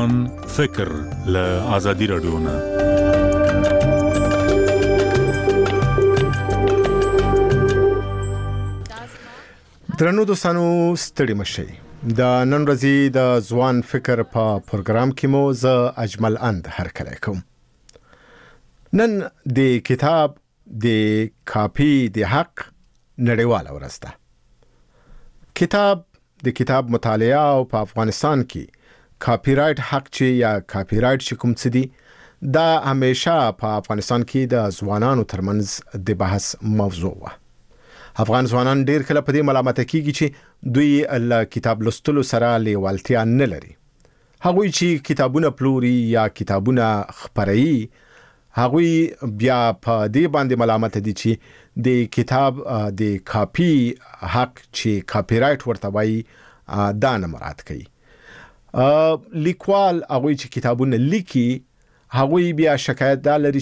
ځوان فکر له آزادي رادیو نه. درنو دوستانو ستړي مشئ. د نن ورځې د ځوان فکر په پروګرام کې مو زه اجمل اند هرکلی کوم. نن د کتاب د کاپی د حق نړیواله ورځ ده. د کتاب مطالعه او په افغانستان کې کاپی رائټ حق چې یا کاپی رائټ چې کوم څه دي دا همیشه په افغانستان کې د ځوانانو ترمنځ د بحث موضوع وه. افغان ځوانان ډیر کله په دې ملامت کیږي چې دوی له کتاب لوستلو سره لیوالتیا نه لري. هغوی چې کتابونه پلوري یا کتابونه خپروي هغوی بیا په دې باندې ملامت دي چې د کتاب د کاپی حق چې کاپی رائټ ورته وایي دا نه مراعات کوي. لیکوال هغوی چې کتابونه لیکي هغوی بیا شکایت دا لري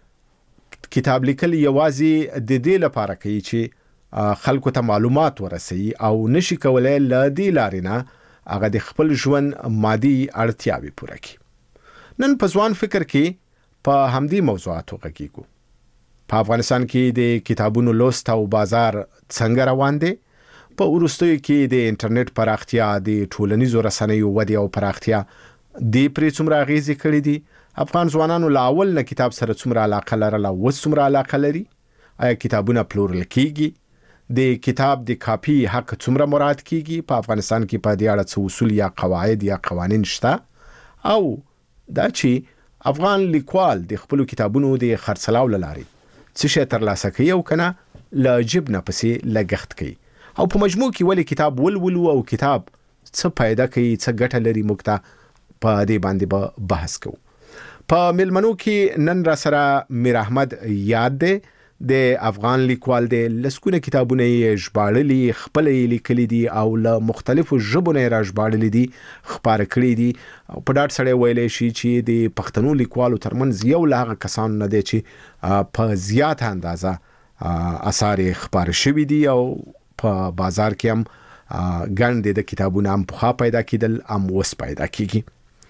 چې کتاب لیکل یوازې د دې لپاره کوي چې خلکو ته معلومات ورسوي او نشي کولای له دې لارې نه هغه د خپل ژوند مادي اړتیاوې پوره کړي. نن په ځوان فکر کې په همدې موضوعاتو غږیږو. په افغانستان کې د کتابونو لوست او بازار څنګه روان دی؟ په وروستیو کې د انټرنیټ پراختیا، د ټولنیزو رسنیو ودې او پراختیا د پرې څومره اغیزې کړې دي؟ افغان ځوانانو له اول نه کتاب سره څومره علاقه لرله، اوس څومره علاقه لري؟ آیا کتابونه پلورل کیږي؟ د کتاب د کاپی حق څومره مراعات کیږي؟ په افغانستان کې په دې اړه څه اصول یا قواعد یا قوانین شته؟ او دا چې افغان لیکوال د خپل کتابونو د خرڅلاو لاري څه شی ترلاسه کوي او کنه له جیب نه پسې لګښت کوي، او په مجموع کې ولې کتاب ولولو او کتاب څه پیدا کوي، څه ګټه لري، موږ ته په دې باندې بحث کوو. په ملمنو کې نن را سره میر احمد یاد دی، د افغان لیکوال دی. لسکونه کتابونه یې ژباړلي، خپل یې لیکلي دي او له مختلفو ژبو نه یې را ژباړلي دي، خپاره کړي دي. په ډاډ سره ویلی شي چې د پښتنو لیکوالو ترمنځ یو له هغه کسانو نه دی چې په زیاته اندازه اثار یې خپاره شوي دي او په بازار کې هم ګڼ د کتابونه هم پخوا پیدا کېدل هم اوس پیدا کېږي.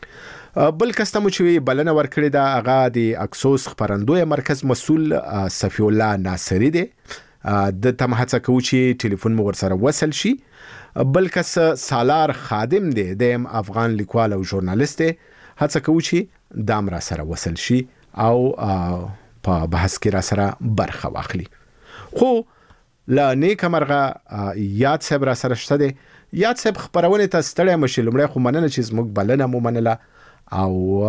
بل کستمو چې بلنه ورکړې ده هغه د اکسوس خپرندوی مرکز مسؤل صفی الله ناصری دی. د تم هڅه کوي چې ټلیفون مو ورسره وصل شي. بل کس سالار خادم دی، د افغان لیکوال او ژورنالیست دی. هڅه کوي چې دام را سره وصل شي او په بحث کې را سره برخه واخلي. خو لا نیک مرغه یاد صاحب را سره شته دی. یاد صاحب خبرونه ته ستړی مشي. لمړی خو مننه چې زموږ بلنه مو منله او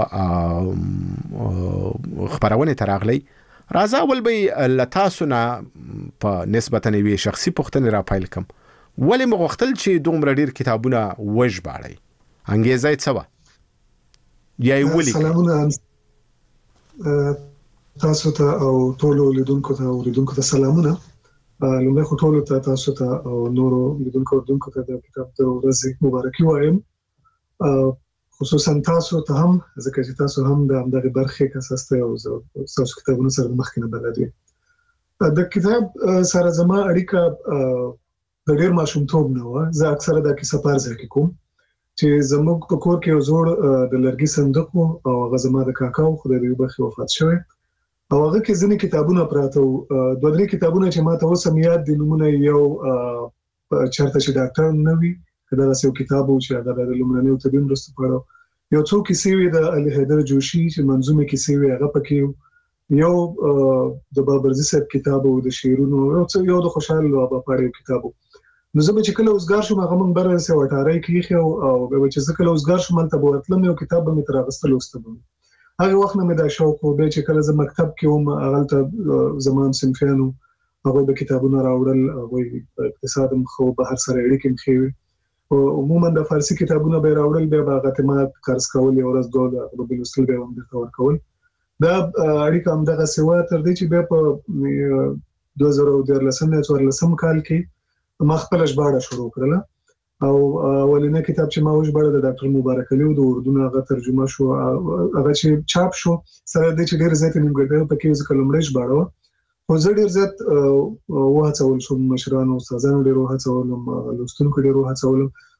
خبرونه تراغلی. راځه اول به لتاسو نه په نسبتا وی شخصي پوښتنه را پایل کوم. ولې مغختل چې دومره ډیر کتابونه وژباړي؟ انګیزه یې څه وه؟ یا یې ولې؟ سلامونه تاسو ته او ټولو لیدونکو ته سلامونه. لومړی خو ټولو ته تاسو ته او نورو لیدونکو ته د کتاب د ورځې مبارکي وایم، خصوصا تاسو ته هم ځکه چې تاسو هم د همدغه برخې کساسته او تاسو کتابونو سره مخکې نه بلد یې. د کتاب سره زما اړیکه د ډېر ماشومتوب نه وه. زه اکثره دا کیسه په ارزه کې کوم چې زموږ په کور کې یو زوړ د لرګي صندوق و او هغه زما د کاکا و، خدای دې وبخښي وفات شوی، او هغه کې ځینې کتابونه پراته وو. دوه درې کتابونه چې ما ته اوس هم یاد دي نومونه، یو چېرته چې ډاکټر نه وي، که دغسې یو کتاب و چې هغه د لومړنیو طبي مرستو په اړه، یو څو کیسې وې د علي حیدر جوشي چې منظومې کیسې وې هغه پکې و، یو د بابرزي صاحب کتاب و د شعرونو، یو د خوشحال بابا پاړی کتاب و. نو زه به چې کله اوسګار شوم هغه موږ بره سه وټارۍ کې ایښی او بیا چې زه کله اوسګار شوم هلته به ورتلم یو کتاب به مې تر اخیسته لوسته به مې. هغه وخت نه مې دا شوق و. بیا چې کله زه مکتب کې وم هغلته زما صنفیانو هغوی به کتابونه راوړل، هغوی په اقتصاد هم ښه و، بهر سره اړیکې هم ښې وې. عموما د فارسي کتابونه به یې راوړل، بیا به هغه اعتماد قرض کول، یو ورځ دوه هغه به لوستل، بیا به هم درته ورکول. دا اړیکه همدغسې وه تر دې چې بیا په 2014 یا 14 کال کې ما خپله ژباړه شروع کړله او اولنی کتاب چې ما وژباړه د ډاکټر مبارک علي د اردو نه هغه ترجمه شو. هغه چې چاپ شو سره د چې ډېر زیات نیمګړتیاوې پکې ځکه لومړی ژباړه وه، خو زه ډېر زیات وهڅول شوم، مشرانو استادانو ډېر وهڅولم، لوستونکو ډېر وهڅولم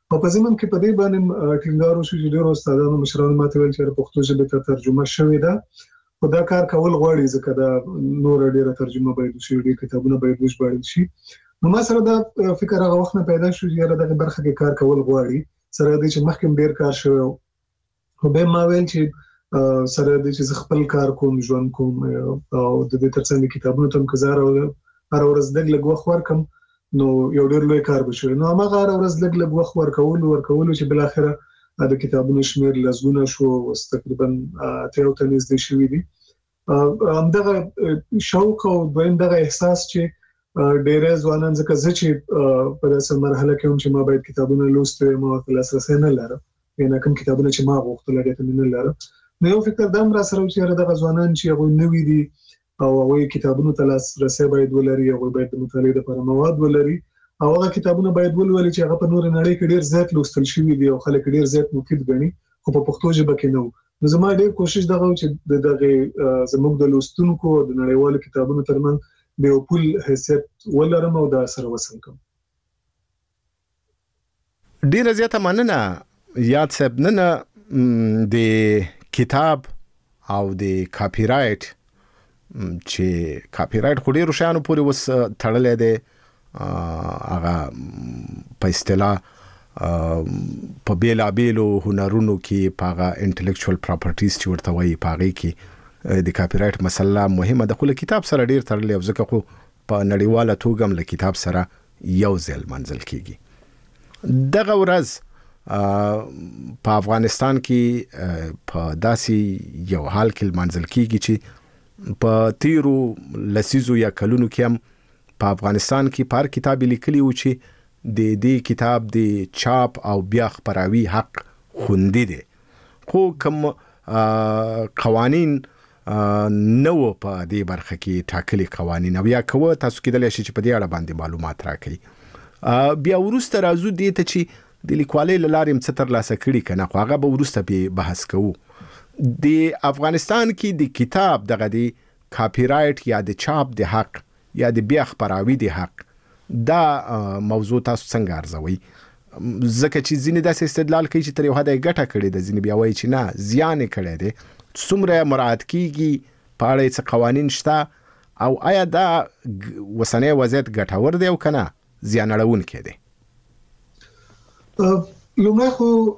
او په ضمن کې په دې باندې ټینګار وشو چې ډېر استادانو مشرانو ماته ویل چې پښتو ژبه ته ترجمه شوې ده، خو دا کار کول غواړي ځکه دا نور ډېره ترجمه باید وشي، ډېر کتابونه باید وژباړل شي. نو ما سره دا فکر هغه وخت نه پیدا شو چې دغه برخه کې کار کول غواړي، سره دې چې مخکې ډېر کار شوی خو به ما ویل چې سره دې چې خپل کار کوم، ژوند کوم او د دې ترڅنګ کتابونو ته کزار او هر ورځ دغه وخت ورکم، نو یو ډېر لوی کار بشو. نو هغه هر ورځ لږ وخت ورکول چې بل اخره د کتابونو شمیر لزګونه شو، تقریبا ته یو تنیز دي شوې دي. همدغه شوق او دغه احساس چې ډېر ځوانان ځکه چې په داسې مرحله کې هم چې ما باید کتابونه لوستل ما لاسرسي نه لرم، یعنی کوم کتابونه چې ما غوښتل هغه نه لرم. نو یو فکر دا هم را سره چې دغه ځوانان چې هغه نوې دي او هغه کتابونو ته لاسرسي باید ولري، هغه باید د مطالعې لپاره مواد ولري، او هغه کتابونه باید ولولي چې هغه په نور نړۍ کې ډېر زیات لوستل شوی دي او خلک ډېر زیات مفید ګڼي، خو په پښتو ژبه کې نه. نو زما ډېر کوشش دغه چې دغه زموږ د لوستونکو د نړیوالو کتابونو ترمن د خپل حیثیت ولرم او دا سره وصل کوم. ډېر زیاته مننه یاد صاحب. نن د کتاب او د کاپی رائټ چې کاپی رائټ خو ډېرو شیانو پورې وس تړلې ده، هغه په اصطلاح په بیلابیلو هنرونو کې په هغه انټلیکچوال پراپرټیز چې ورته وایي په هغې کې د کاپی رائټ مسله مهمه ده، خو له کتاب سره ډېر تړلې او ځکه خو په نړیواله توګه هم له کتاب سره یو ځای لمانځل کېږي. دغه ورځ په افغانستان کې په داسې یو حال کې لمانځل کېږي چې په تیرو لسیزو یا کلونو کې هم په افغانستان کې پر کتاب لیکلی و چې د دې کتاب د چاپ او بیا خپراوي حق خوندي دي، خو کوم قوانین نو په دې برخه کې ټاکلي قوانین او یا کوه تاسو کېدلی شي چې په دې اړه باندې معلومات راکړئ. بیا وروسته راځو دې ته چې د لیکوالۍ له لارې هم څه ترلاسه کړي که نه، خو هغه به وروسته پې بحث کوو. د افغانستان کې د کتاب دغه د کاپی رائټ یا د چاپ د حق یا د بیا خپراوي د حق دا موضوع تاسو څنګه ارزوئ؟ ځکه چې ځینې داسې استدلال کوي چې تر یو حده یې ګټه کړې ده، ځینې بیا وایي چې نه زیان یې کړی دی. څومره مراعات کیږي په اړه یې څه قوانین شته او آیا دا اوسنی وضعیت ګټور دی او که نه زیان اړونکی دی؟ لومړی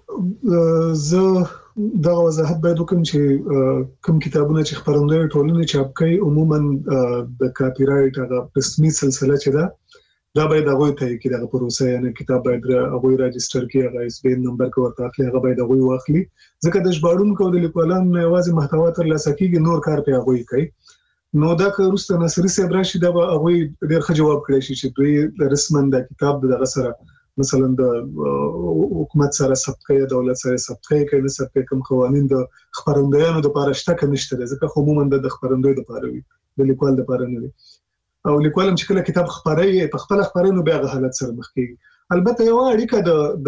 خو زه دا وضاحت باید وکړم چې کوم کتابونه چې خپرندوی ټولنې چاپ کوي عموما د کاپی رائټ هغه رسمي سلسله چې ده دا باید هغوی ته کې دغه پروسه، یعنی کتاب باید هغوی راجستر کړي، هغه ISBN نمبر کې ورته اخلي، هغه باید هغوی واخلي، ځکه د ژباړونکو او د لیکوالانو نه یوازې محتوا ترلاسه کېږي، نور کار پې هغوی کوي. نو دا که وروسته ناصري صاحب راشي دا به هغوی ډېر ښه جواب کړی شي چې دوی رسما دا کتاب دغه سره مثلا د حکومت سره ثبت کوي، دولت سره ثبت کوي، کنه ثبت کوي، کوم قوانین د خبرندویانو د لپاره شته که نشته، ځکه عموما د خبرندوی لپاره وي، د لیکوال لپاره نه وي. او لیکوال هم چې کله کتاب خبري په خپل خبرینو بیا غ حالت سره مخ کیږي. البته یو اړیکه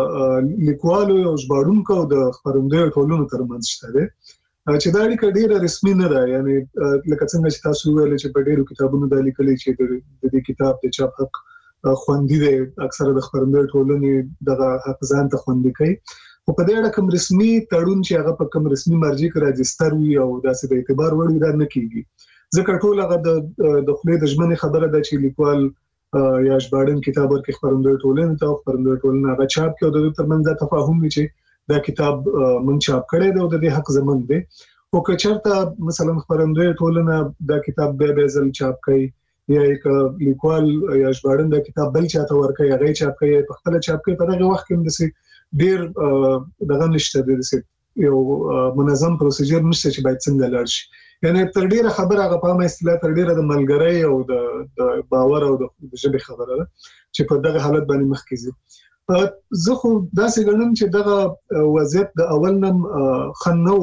د لیکوالو او ژباړونکو او د خبرندوی ټولنو ترمنځ شته ده چې دا اړیکه ډیره رسمي نه ده، یعنی لکه څنګه چې تاسو ویل چې په ډیرو کتابونو د لیکلي چې د دې کتاب د چاپ حق خوندي دی، اکثره د خبرندوی ټولنې دغه حق ځان ته خوندي کوي، خو په دې اړه کوم رسمي تړون چې هغه په کوم رسمي مرجع کې راجستر وي او داسې د اعتبار وړ وي دا نه کیږي، ځکه ټول هغه د خپل د ژمنې خبره ده چې لیکوال یا ژباړن کتاب ورکړي خبرندوی ټولنې ته، خبرندوی ټولنه هغه چاپ کوي او د ترمنځ د تفاهم وي چې دا کتاب مونږ چاپ کړی دی او د دې حق زموږ دی. او که چېرته مثلا خبرندوی ټولنه دا کتاب به ځل چاپ کوي یا یک لیکوال یا ژباړن د کتاب بل چاته ورکوي هغه چاپ کوي په خپل چاپ کوي، په دغه وخت کې د ډیر دغه نشته د یو منظم پروسیجر نشته چې باید څنګه لاړ شي، یعنی تر ډیره خبره هغه په اصطلاح تر ډیره د ملګری او د باور او د ژبې خبره ده چې په دغه حالت باندې مخ کیږي. زه خو داسې ګڼم چې دغه وضعیت د اول نم خنو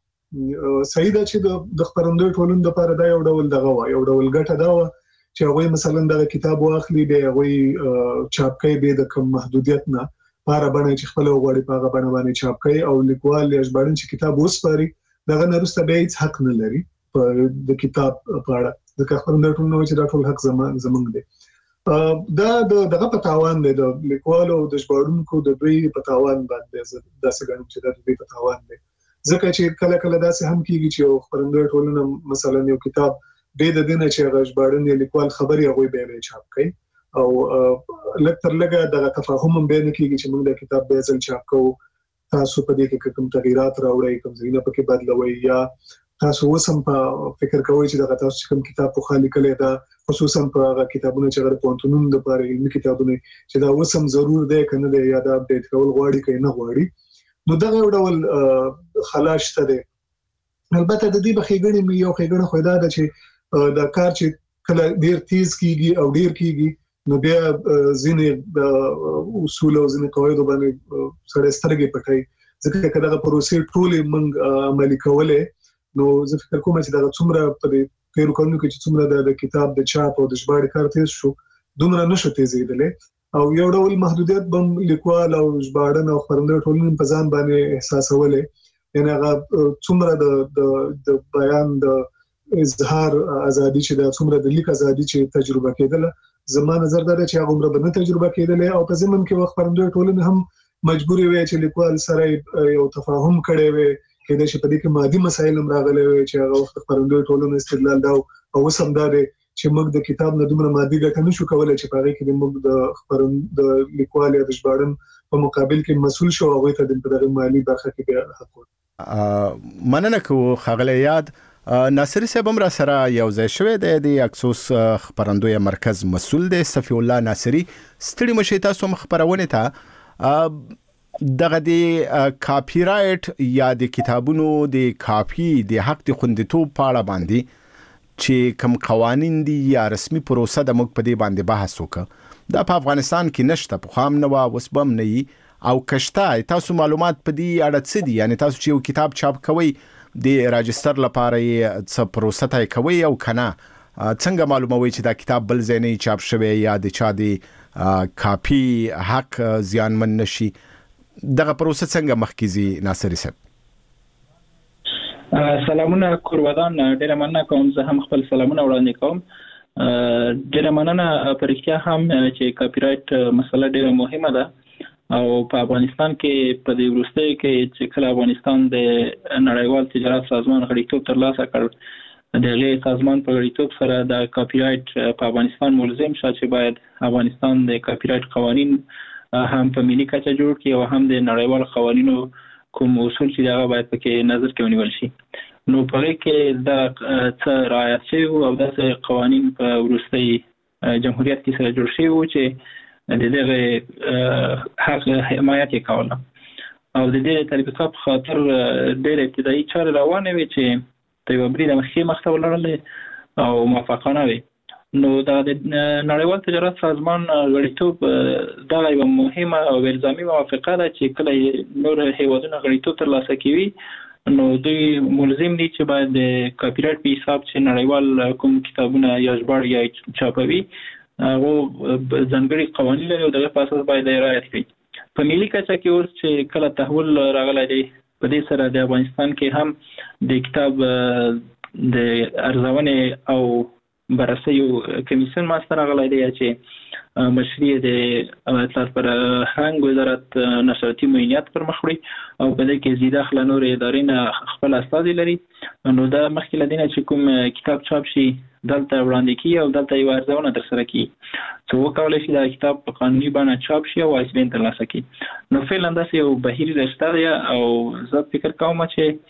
صحیح ده چې د خبرندوی ټولنې لپاره دا یو ډول دغه و، یو ډول ګټه دا و چې هغه مثلا د کتاب واخلي به هغه چاپ کوي به د کوم محدودیت نه پاره باندې چې خپل وغوړي په هغه باندې چاپ کوي، او لیکوال یا ژباړن چې کتاب وسپاري دغه نرسته به هیڅ حق نه لري په د کتاب په اړه، ځکه خبرندوی ټولنه چې دا ټول حق زمونږ دی. دا دغه پتاوان دی د لیکوالو د ژباړونکو د دوی پتاوان باندې داسې ګڼم چې د دوی پتاوان دی ځکه چې کله کله داسې هم کیږي چې یو خپرندوی ټولنه مثلا یو کتاب د دینه چې هغه ژباړن لیکوال خبري هغه به چاپ کوي او لکتر لګه د تفاهم هم به نه کیږي چې موږ د کتاب به ځل چاپ کوو تاسو په دې کې کوم تغیرات راوړئ کوم ځینې پکې بدلوي یا تاسو وسم په فکر کوئ چې دا تاسو کوم کتاب په خالي کله دا خصوصا په کتابونو چې غره پونتونو د لپاره علمي کتابونه چې دا وسم ضرور دی کنه دی یا دا اپډیټ کول غواړي کنه غواړي نو دا یو ډول خلاص ته دی البته د دې بخېګنې مې یو خېګنه خو دا ده چې دا کار چې کله ډیر تیز کیږي او ډیر کیږي نو بیا ځینې اصول او ځینې قواعد باندې سره سترګې پټي ځکه کله دا پروسې ټولې موږ عملي کولې نو زه فکر کوم چې دا څومره په پیرو کولو کې چې څومره د کتاب د چاپ او د ژباړې کار تیز شو دومره نشو تیزېدلې او یو ډول محدودیت بم لیکوال او ژباړن او خبرندوی ټولنې په ځان باندې احساسولې یعنی هغه څومره د بیان د اظهار ازادي چې د څومره د لیک ازادي چې تجربه کېدله زما نظر دا چې هغه عمره به تجربه کېدله او په ضمن کې خبرندوی ټولنې هم مجبورې وي چې لیکوال سره یو تفاهم کړي وي کله چې په دې کې مادي مسایل هم راغلي وي چې هغه وخت خبرندوی ټولنې استدلال دا او وسم دا دی چې موږ د کتاب نه دومره مادي ګټه نشو کولای چې په هغه کې موږ د خبرند لیکوال یا د ژباړن په مقابل کې مسؤل شو او ته د دغه مالی برخه کې به حق مننه کوو خغله یاد ناصر صاحب هم را سره یو ځای شوی دی د اکسوس خبرندوی مرکز مسؤل دی صفی الله ناصری ستړي مشه تاسو خبرونه ته دغه د کاپی رائټ یا د کتابونو د کاپی د حق د خوندیتوب په اړه باندې چې کوم قوانين دي یا رسمي پروسه د موږ په دې باندې بحث وکړو دا په افغانستان کې نشته په خام نه وسبم نه او کشته تاسو معلومات په دې اړه څه دي یعنی تاسو چې یو کتاب چاپ کوئ د راجستر لپاره څه پروسه ته کوي او کنه څنګه معلوموي چې دا کتاب بل ځای نه چاپ شوی یا د چا د کاپی حق زیانمن نشي دغه پروسه څنګه مخکېږي ناصر صاحب سلامونه کورودان ډیره مننه کوم زه هم خپل سلامونه وړاندې کوم ډیره مننه پرختیا هم چې کاپی رائټ مسله ډیره مهمه ده او په افغانستان کې په دې وروسته کې چې کله افغانستان د نړیوال تجارت سازمان غړیتوب ترلاسه کړ دغه سازمان په غړیتوب سره د کاپی رائټ په افغانستان ملزم شو چې باید افغانستان د کاپی رائټ قوانين هم په ملي کچه جوړ کړي او هم د نړیوال قوانینو کوم اصول چې دا باید پکې نظر کې ونیول شي نو په کې دا څه رعایت شوی او داسې قوانین په وروستي جمهوریت کې سره جوړ شوی چې د دغه حق حمایت کوله او د دې تطبیقات خاطر ډېر ابتدایي چارې روانې وي چې تیوبري د مخکې مخته ولرلې او موافقانه وي نو دا د نړیوال تجارت سازمان غړیتوب دا یو مهمه او الزامي موافقه ده چې کله نور هیوادونه غړیتوب ترلاسه کوي نو دوی ملزم دي چې باید د کاپی رائټ په حساب چې نړیوال کوم کتابونه یا ژباړي یا چاپوي هغه ځانګړي قوانين لري او دغه په اساس باید رعایت کړي په ملي کچه کې اوس چې کله تحول راغلی دی په دې سره د افغانستان کې هم د کتاب د ارزونې او بررسي کمیسیون ماستر غلای دی چې مشري د اطلاعات پر هنګ وزارت نشراتي معاینات پر مخ وړي او په دې کې زیاده خل نور ادارې نه خپل استازي لري نو دا مخکې لدینه چې کوم کتاب چاپ شي دلته وړاندې کی او دلته یو ارزونه تر سره کی څو کولای شي دا کتاب په قانوني بڼه چاپ شي او اسبین ترلاسه کی نو فعلا دا یو بهیر رشته او زه فکر کوم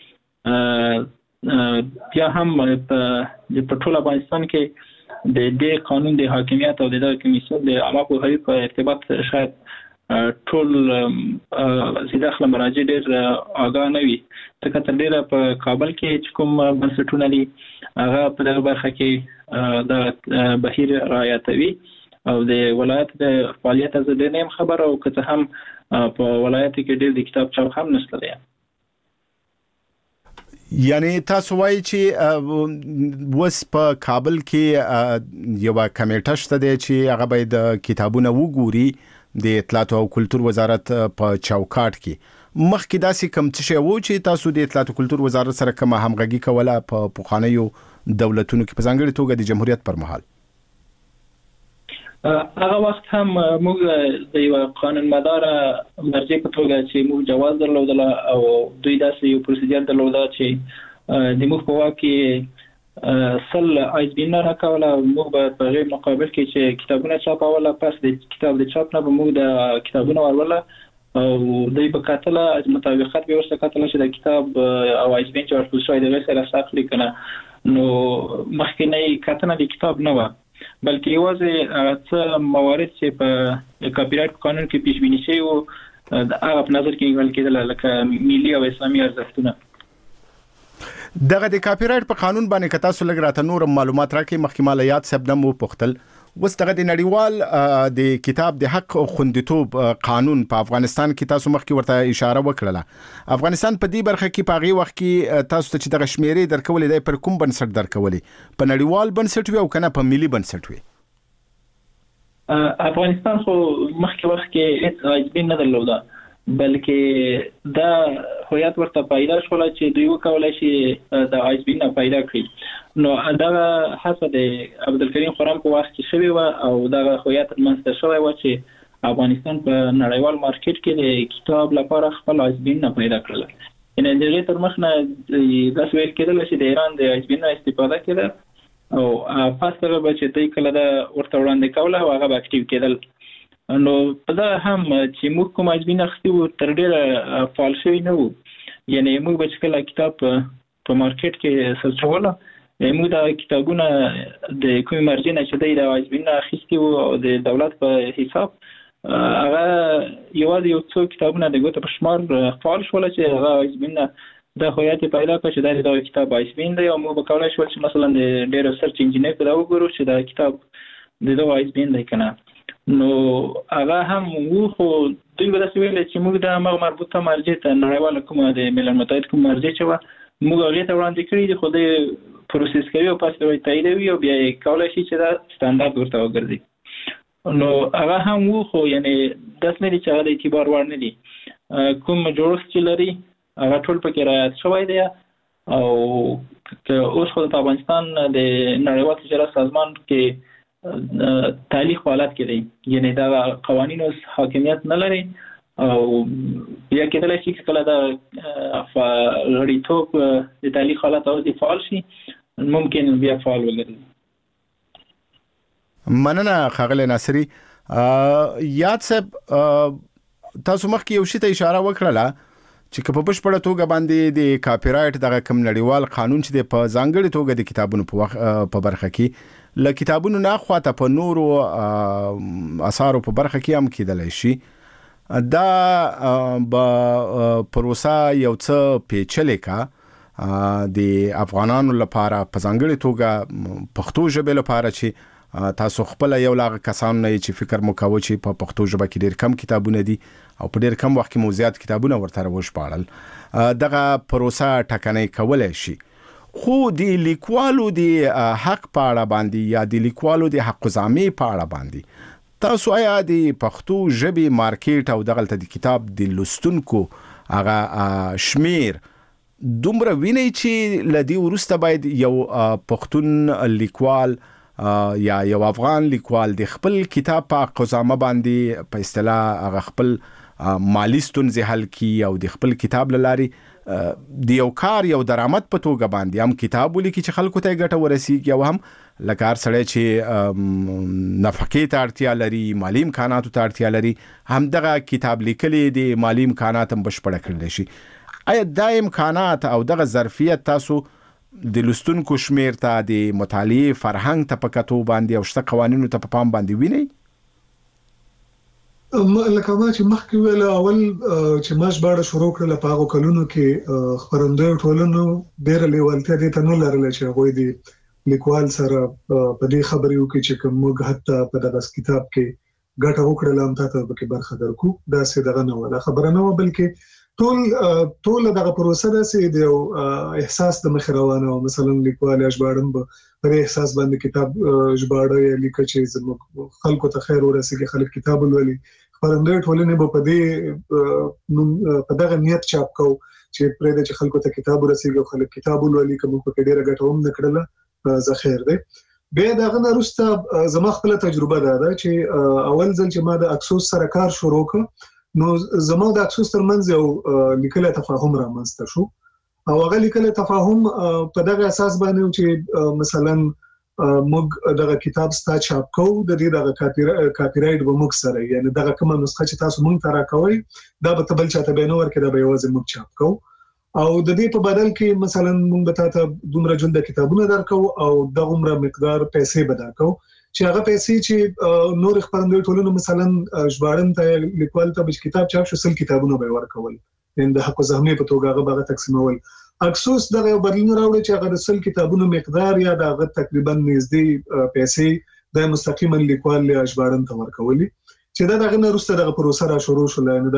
چې بیا هم په ټول افغانستان کې د دې قانون د حاکمیت او د کمیسیون د عامه پوهاوي په ارتباط شاید ټول زیاده خل مراجع ډېر آگاه نه وي ځکه تر ډېره په کابل کې کوم بنسټونه دي هغه په دغه برخه کې د بهیر رعایتوي او د ولایت د فعالیت از د نیم خبر او که هم په ولایت کې ډېر د کتاب چاپ هم نشته دی یعنی تاسو وایي چې وس په کابل کې یو کمیټه شته دی چې هغه باید کتابونه وګوري د اطلاعات او کلتور وزارت په چوکاټ کې مخکې داسې کوم څه شی وو چې تاسو د اطلاعات او کلتور وزارت سره کوم همغږي کوله په پخوانیو دولتونو کې په ځانګړي توګه د جمهوریت پر مهال هغه وخت هم موږ د یو قانون مدار مرجع په توګه چې موږ جواز درلودل او دوی داسې یو پروسیجر درلوده چې د موږ په واک کې سل آیس بي نه راکوله. موږ په غیر مقابل کې چې کتابونه چاپوله، پس د کتاب د چاپ نه به موږ د کتابونه وروله او دوی په کتله مطابقت به ورسره کتله چې د کتاب او آیس بي چې ورکول شوی د غیر سره اخلي کنه. نو مخکینی کتنه د کتاب نه و، بلکې یوازې څه موارد چې په کاپی رایټ قانون کې پیش بینی شوی وو د هغه په نظر کې نیول کېدل، لکه ملي او اسلامي ارزښتونه. دغه د کاپی رایټ په قانون باندې کتا سو لګ راته نور معلومات راکې مخکماله یاد سبدم وو پختل. وس دغه د نړیوال د کتاب د حق او خوندیتوب قانون په افغانستان کې تاسو مخکې ورته اشاره وکړه. افغانستان په دې برخه کې په غي وخت کې تاسو ته چې دغه شمیرې درکولې د پر کوم بنسټ درکولې، په نړیوال بنسټ وي او کنه په ملي بنسټ وي؟ افغانستان خو مخکې وخت کې هیڅ آیس بي نه درلوده، بلکې دا هویت ورته پیدا شول چې دوی وکولای شي د آیس بي نه پیدا کړي. نو دا هڅه د عبدالکریم خرم په وخت کې شوی و او دا هویت منځته شوی و چې افغانستان په نړیوال مارکیټ کې د کتاب لپاره خپل آیس بي نه پیدا کړل. یعنې د دې تر مخ نه دا ویل کېدل چې د ایران د آیس بي نه استفاده کړي او پس هغه چې دوی کله دا ورته وړاندې کوله او هغه اکټیو کېدل. نو په دا هم چې موږ کوم آیس بي نه اخیستي وو تر ډېره فعال شوي نه وو. یعنې موږ به چې کله کتاب په مارکیټ کې سرچوله موږ دا کتابونه د کومې مرجع نه چې دی د آیس بي نه اخیستي وو او د دولت په حساب هغه یوازې یو څو کتابونه د ګوته په شمار فعال شول چې هغه آیس بي نه دا هویت پیدا کړ چې دا کتاب آیس بي دی او موږ به کولی شول چې مثلا د ډېر سرچ انجینر ته دا وګورو چې دا کتاب د آیس بي دی که نه. نو هغه هم وو، خو دوی به داسې ویل چې موږ د هغه مربوطه مرجع ته نړیواله کومه د ملل متحد کوم مرجع چې وه موږ هغې ته وړاندې کړي دي، خو دوی پروسس کوي او پس به تاییدوي او بیا یې کولی شي چې دا سټنډارډ ورته وګرځي. نو هغه هم وو، خو یعنې داسې نه دي چې هغه د اعتبار وړ نه دي. کوم جوړښت چې لري هغه ټول پکې رعایت شوی دی او اوس خو په افغانستان د نړیوال تجارت سازمان کې تعلیق حالت کې دی، یعنې دا قوانین اوس حاکمیت نه لري او بیا کېدلی شي چې کله دا غړیتوب د تعلیق حالت اوس فعال شي ممکن بیا فعال وګرځي. مننه ښاغلی ناصري. یاد صاحب تاسو مخکې یو شي ته اشاره وکړله چې په بشپړه توګه باندې د کاپی رایټ دغه کوم نړیوال قانون چې د په ځانګړي توګه د کتابونو په برخه کې ل کتابونو نه خواته په نورو اثارو په برخه کې هم کېدلی شي. دا پروسه یو څه پیچلې کا د افغانانو لپاره په ځانګړي توګه پښتو ژبې لپاره چې تاسو خپل یو لاغه کسان نه چې فکر مو کوي چې په پښتو ژبه کې ډېر کم کتابونه دي او په ډېر کم وخت کې مو زیات کتابونه ورته وشپاړل. دغه پروسه ټکنۍ کولای شي، خو د لیکوالو د حق په اړه باندې یا د لیکوالو د حق ځامې په اړه باندې تاسو آیا د پښتو ژبې مارکیټ او دغلته د کتاب د لوستونکو هغه شمیر دومره ویني چې لدی ورسته باید یو پښتون لیکوال یا یو افغان لیکوال د خپل کتاب په قزامه باندې په اصطلاح هغه خپل مالی ستونزې حل کی او د خپل کتاب لاري د یو کار یو درآمد په توګه باندې هم کتاب ولیکي چې خلکو ته ګټه ورسیږي او هم لکار سړی چې نفقې ته اړتیا لري، مالی امکاناتو ته اړتیا لري، هم دغه کتاب لیکلي د مالی امکانات هم بشپړه کړلی شي. آیا دا امکانات او دغه ظرفیت تاسو د لوستونکو شمیر ته د مطالعې فرهنګ ته په کتو باندې او شته قوانینو ته په پام باندې وینئ؟ لکه ما چې مخکې ویل اول چې ما ژباړه شروع کړله په هغو کلونو کې خپرندویو ټولنو ډېره لیوالتیا دې ته نه لرله چې هغوی د لیکوال سره په دې خبرې وکړي چې که موږ حتی په دغه کتاب کې ګټه وکړله هم تا ته پکې برخه درکړو. داسې دغه نه وه، دا خبره نه وه، بلکې ټول دغه پروسه داسې د یو احساس د مخې روانه وه. مثلا لیکوال یا ژباړن به پر احساس باندې کتاب ژباړه یا لیکه چې زموږ خلکو ته خیر ورسېږي، خلک کتاب ولولي. خپرندویو ټولنې به په دغه نیت چاپ کوو چې پرېږده چې خلکو ته کتاب ورسېږي او خلک کتاب ولولي. که موږ پکې ډېره ګټه هم نه کړله زه خیر دی. به دغه وروسته زما خپل تجربه ده چې اول ځل چې ما د اکسوس سره کار شروع کړ نو زما د اکسوس ترمنځ یو لیکل تفاهم رامنځته شو او هغه لیکل تفاهم په دغه اساس باندې چې مثلا موږ دغه کتاب ستا چاپ کوو د دې دغه کاپی رائټ به موږ سره یعنی دغه کومه نسخه چې تاسو موږ ته راکوي دا به تبل چاته به نو ورکړه دا به یوازې موږ چاپ کوو او د دې په بدل کې مثلا موږ به تاسو دومره جلد کتابونه درکو او دغه عمر مقدار پیسې به درکو چې هغه پیسې چې نور خبرندوی ټولنه مثلا ژباړن ته لیکوال ته به کتاب چاپ شو سل کتابونه به ورکول ان د حق زحمه په توګه هغه به تقسیمول اکسوس دغه یو بدلون راوړي چې هغه د سل کتابونو مقدار یا دغه تقریبا نږدې پیسې د مستقیما لیکوال یا ژباړن ته ورکولي چې دا دغه وروسته دغه پروسه را شروع شول نو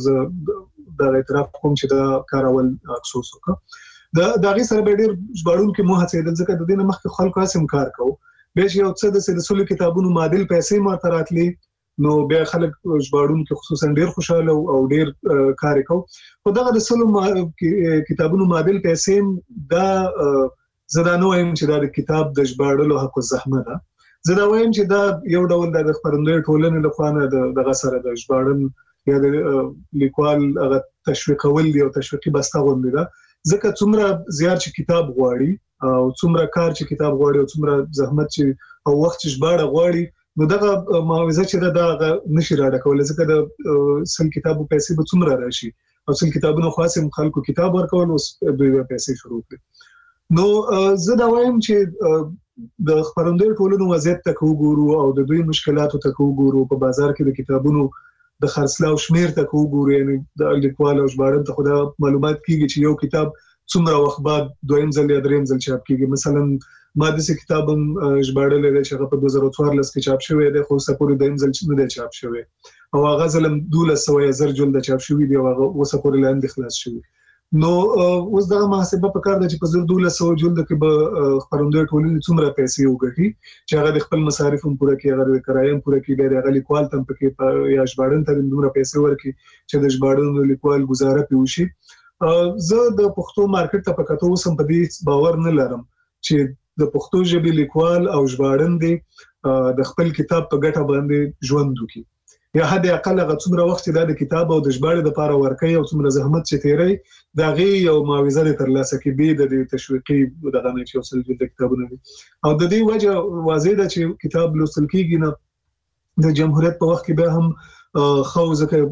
دا اعتراف کوم چې دا کارول اکسوس وکړه دا غي سره به ډیر ژباړون کې مو هڅه د ځکه د دې مخکې خلکو اسم کار کوو به یو څه د سلو کتابونو معادل پیسې ماته راتلي نو بیا خلک ژباړون کې خصوصا ډیر خوشاله او ډیر کار کوي خو دغه د سلو کتابونو معادل پیسې دا زدانو وایم چې دا د کتاب د ژباړلو حق زحمت ده زدا وایم چې دا یو ډول د خبرندوی ټولنې لخوا دغه سره د ژباړن یا د لیکوال هغه تشویقول دی او تشویقي بسته غونډه ده ځکه څومره زیات چې کتاب غواړي او څومره کار چې کتاب غواړي او څومره زحمت چې او وخت چې ژباړه غواړي نو دغه معاوضه چې دا نشي راډه کول ځکه د سل کتابو پیسې به څومره راشي او سل کتابونو خاصم خلکو کتاب ورکول او دوی پیسې شروع کړي نو زه دا وایم چې د خبرندوی ټولنو وضعیت ته وګورو او د دوی مشکلاتو ته وګورو په بازار کې د کتابونو د خرڅلاو شمیر ته وګورو یعنی د لیکوال او ژباړن ته خدا معلومات کیږي چې یو کتاب څومره وخت بعد دویم ځل یا دریم ځل چاپ کیږي مثلا ما د څه کتابم ژباړل دی چې هغه په 2014 کې چاپ شوی دی خو سپوري دویم ځل چې نه دی چاپ شوی او هغه ځلم 1200 جلد چاپ شوی دی او هغه وسپوري لاندې خلاص شوی نو اوس دا محاسبه په کار ده چې په 1200 جلد کې به خبرندوی ټولنې څومره پیسې وګټي چې هغه د خپل مصارف هم پوره کړي هغه د کرایه پوره کړي د هغه لیکوال تم پکې یا ژباړن ته دومره پیسې ورکړي چې د ژباړن لیکوال گزاره پیوشي زه د پښتو مارکیټ ته پکاتو سم په دې باور نه لرم چې د پښتو ژبې لیکوال او ژباړن دي د خپل کتاب په ګټه باندې ژوند وکړي یا حد اقل هغه څومره وخت د کتاب او د ژباړې لپاره ورکړي او څومره زحمت چې تیری دا غي یو معاوضه ترلاسه کوي د تشویقي دغه نه چې وصل د کتابونو او د دې وجه واضح ده چې کتاب لوستل کیږي نه د جمهوریت په وخت کې به هم خو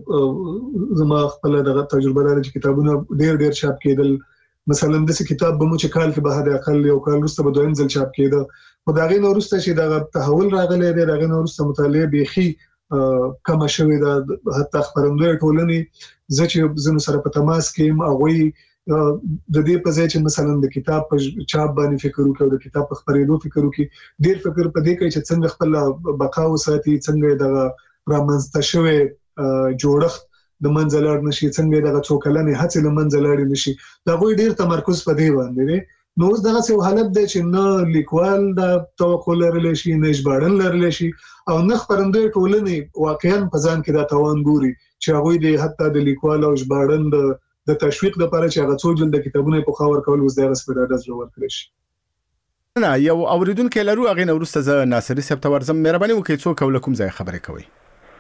ځکه زما خپل دغه تجربه لري چې کتابونه ډیر چاپ کېدل مثلا د څه کتاب به مو چې کال کې به د اقل یو کال وروسته به دویم ځل چاپ کېده خو دا غي نو وروسته چې دا تحول راغلی دی دا غي نو وروسته مطالعه بيخي کم شوی دا حتی خبرندوی ټولنې زه چې زنو سره په تماس کې اووي د دې په ځای چې مثلا د کتاب په چاپ باندې فکر وکړو د کتاب په خبرېدو فکر وکړي ډیر فکر په دې کوي چې څنګه خپل بقا وساتي څنګه د رامنځته شوی جوړښت د منځلار نشي څنګه دغه څوکلنې هڅه له منځلار نشي دا غوي ډیر تمرکز په دی باندې دی نو اوس دغه څه حالت دی چې نه لیکوال د توقع لرلی شي نه ژباړن لرلی شي او نه خبرندوی ټولنې واقعا په ځان کې دا توان ګوري چې هغه د حتی د لیکوال او ژباړن د تشویق لپاره چې هغه څو جلد کتابونه په خاور کول اوس دغه سپیډاډز جوړ کړی شي نه یو اوریدونکو لرو هغه نورسته ز ناصری صاحب ته ورزم مهرباني وکړئ څو کوم ځای خبرې کوي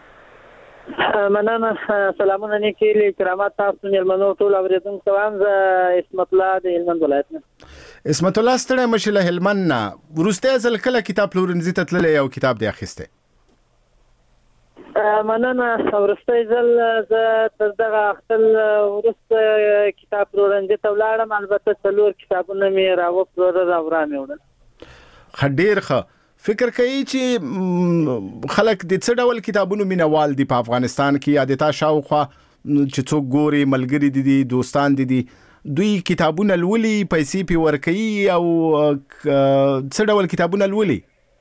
مننه سلامونه نیکی کرامات تاسو مېلمنو ټول اوریدونکو سلام ز اسمت الله د هلمند ولایت نه اسمت الله ستړی مشله هلمند نه ورسته ځل کله کتاب پلورنځي ته تللی یو کتاب دی اخیسته مننه ورسته ځل ز تر دغه خپل ورسته کتاب پلورنځي ته ولاړم البته څلور کتابونه مې راوړل خډیر ښه فکر کوي چې خلک د څه ډول کتابونو مینوال دي په افغانستان کې یا د تا شاوخوا چې څوک ګوري ملګری دي دوستان دي دوی کتابونه لولي پیسې پی ورکوي او څه ډول کتابونه لولي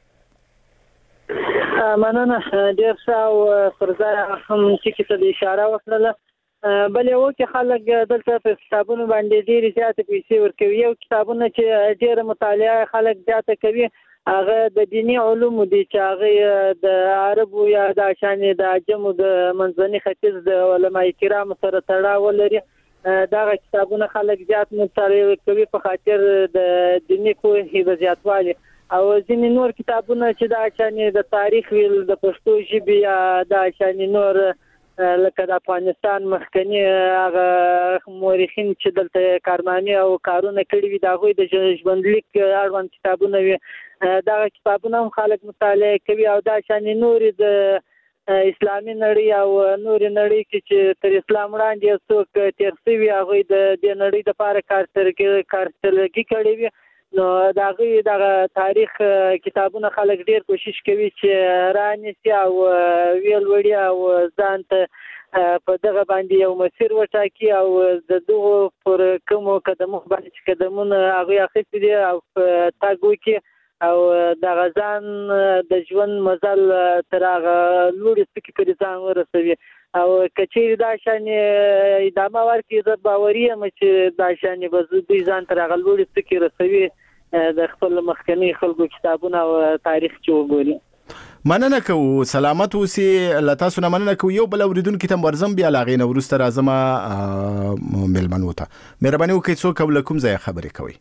مننه ډیر ښه او پر ځای هم چې څه د اشاره وکړه بل یو کې خلک دلته په کتابونو باندې ډیر زیات پیسې ورکوي یو کتابونه چې ډیر مطالعه خلک زیات کوي هغه د دینی علوم دي چې هغه د عربو یا د شانې د عجمو د منځني ختیځ د علماء کرام سره تړاو لري دا کتابونه خلک زیات مطالعه کوي په خاطر د دینی پوهې د زیاتوالي او ځینې نور کتابونه چې دا چې د تاریخ ویل د پښتو ژبې یا دا چې نور لکه د افغانستان مخکنی هغه مورخین چې دلته کارمانی او کارونه کړي وي دا غوي د ژوندلیک اړوند کتابونه وي دا کتابونه هم خلک مطالعه کوي او دا چې نور د اسلامي نړۍ او نور نړۍ کې چې تر اسلام وړاندې څوک تیر شوي هغه د نړۍ د لپاره کارترګي کړي وي نو دا غي د تاریخ کتابونه خلک ډیر کوشش کوي چې رانیسي او ویل وړي او ځان ته په دغه باندې یو مسیر وټاکي او د دغه پر کومو قدمونو باندې قدمونه هغه اخیستي دي او تاګو کې او د غزان د ژوند مزل تر هغه لوړ سپکی پر ځان ورسوي او کچېری دا شان ادامه ورکړي زه باوري یم چې دا شان به دوی ځان تر هغه لوړ سپکی رسوي د خپل مخکنی خلکو کتابونه او تاریخ چې وګوري. مننه کوو سلامت اوسئ لتا سونه مننه کوو یو بل اوریدونکو ته ورزم بیا لاغې نو ورسته راځم ملمنو ته مهرباني وکړئ څوک ول کوم ځای خبرې کوي.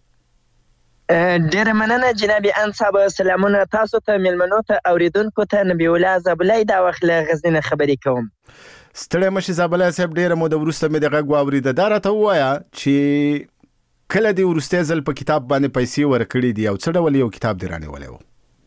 ډیره مننه جناب انصاب سلامونه تاسو ته ملمنو ته اوریدونکو ته نبی الله زبلای دا وخت له غزنین خبرې کوم. ستړی مشه زبلای صاحب ډیره مو د ورسته مې دغه غواوري د دارته وایا چې کله دی ورسته ځل په کتاب باندې پیسې ورکړې دي او څه ډول یو کتاب دی رانه ولې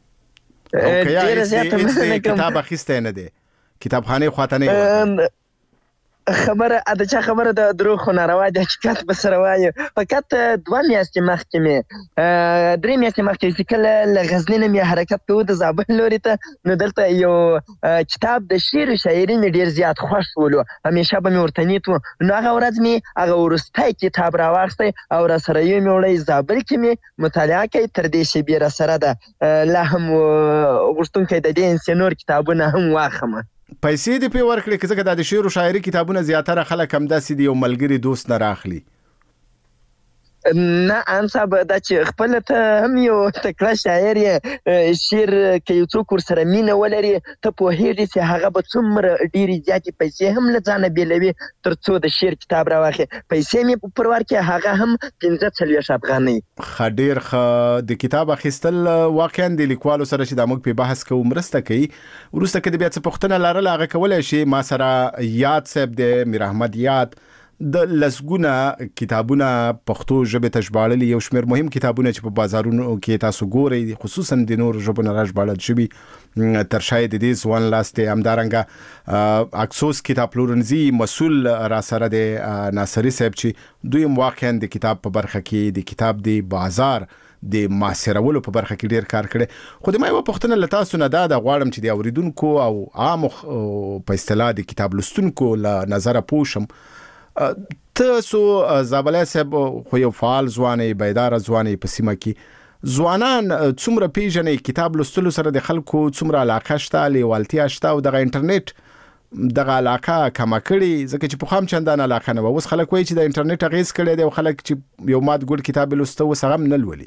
و ډیره زیاته کتاب اخیسته نه دی کتابخانه خواته نه خبره د چا خبره د دروغ خو ناروا د حقیقت به سره وایي فقط 2 میاشتې مخکې مې 3 میاشتې مخکې چې کله له غزني نه مې حرکت کوو د زابل لوري ته نو دلته یو کتاب د شعر و شاعري مې ډېر زیات خوښ ولو همیشه به مې ورته نیت و نو هغه ورځ مې هغه وروستی کتاب راواخیستی او راسره یې مې وړی زابل کې مې مطالعه کوي تر دې شیبې راسره ده لا هم غوښتونکی د دې انسې نور کتابونه هم واخلمه. پیسې دې په ورکړې که ځکه د شعر او شاعري کتابونه زیاتره خلک هم داسې دي یو ملګری دوست نه راخلي. نه انصاب دا چې خپل ته هم یو تکړه شاعر یې شعر کې یو څوک ورسره مینه ولري ته پوهېږي چې هغه به څومره ډېرې زیاتې پیسې هم له ځانه بېلوي تر څو د شعر کتاب راواخلي پیسې مې پر ورکړې هغه هم 15 افغانۍ. ښه ډېر ښه د کتاب اخیستل واقعا د لیکوالو سره چې دا موږ په بحث کوو مرسته کوي وروسته که د بیا څه پوښتنه لرله هغه کولی شي ما سره یاد صاحب دی میر احمد یاد د لسګونه کتابونه پښتو ژبې ته ژباړلي یو شمېر مهم کتابونه چې په بازارونو کې تاسو ګورئ خصوصا د نورو ژبو نه راژباړل شوي تر شاید د دې ځوان لاس دی همدارنګه اکسوس کتاب پلورنځي مسؤل را سره دی ناصري صاحب چې دوی واقعا د کتاب په برخه کې د کتاب د بازار د ماسرولو په برخه کې ډیر کار کړي خو د ما یو پوښتنه لتا سونه دا د غواړم چې د اوریدونکو او عام په اصطلاح د کتاب لستونکو له نظر پوښم تاسو زابلای صاحب خو یو فعال ځواني بیدار ځواني په سیمه کې ځوانان څومره پیژنې کتاب لستلو سره د خلکو څومره علاقه شته لیوالتیا شته او دغه انټرنیټ دغه علاقه کم کړي ځکه چې په خام چندان علاقه نه اوس خلک وایي چې د انټرنیټ اغیز کړي دی او خلک چې یو مات ګډ کتاب لسته وسغم نه لولي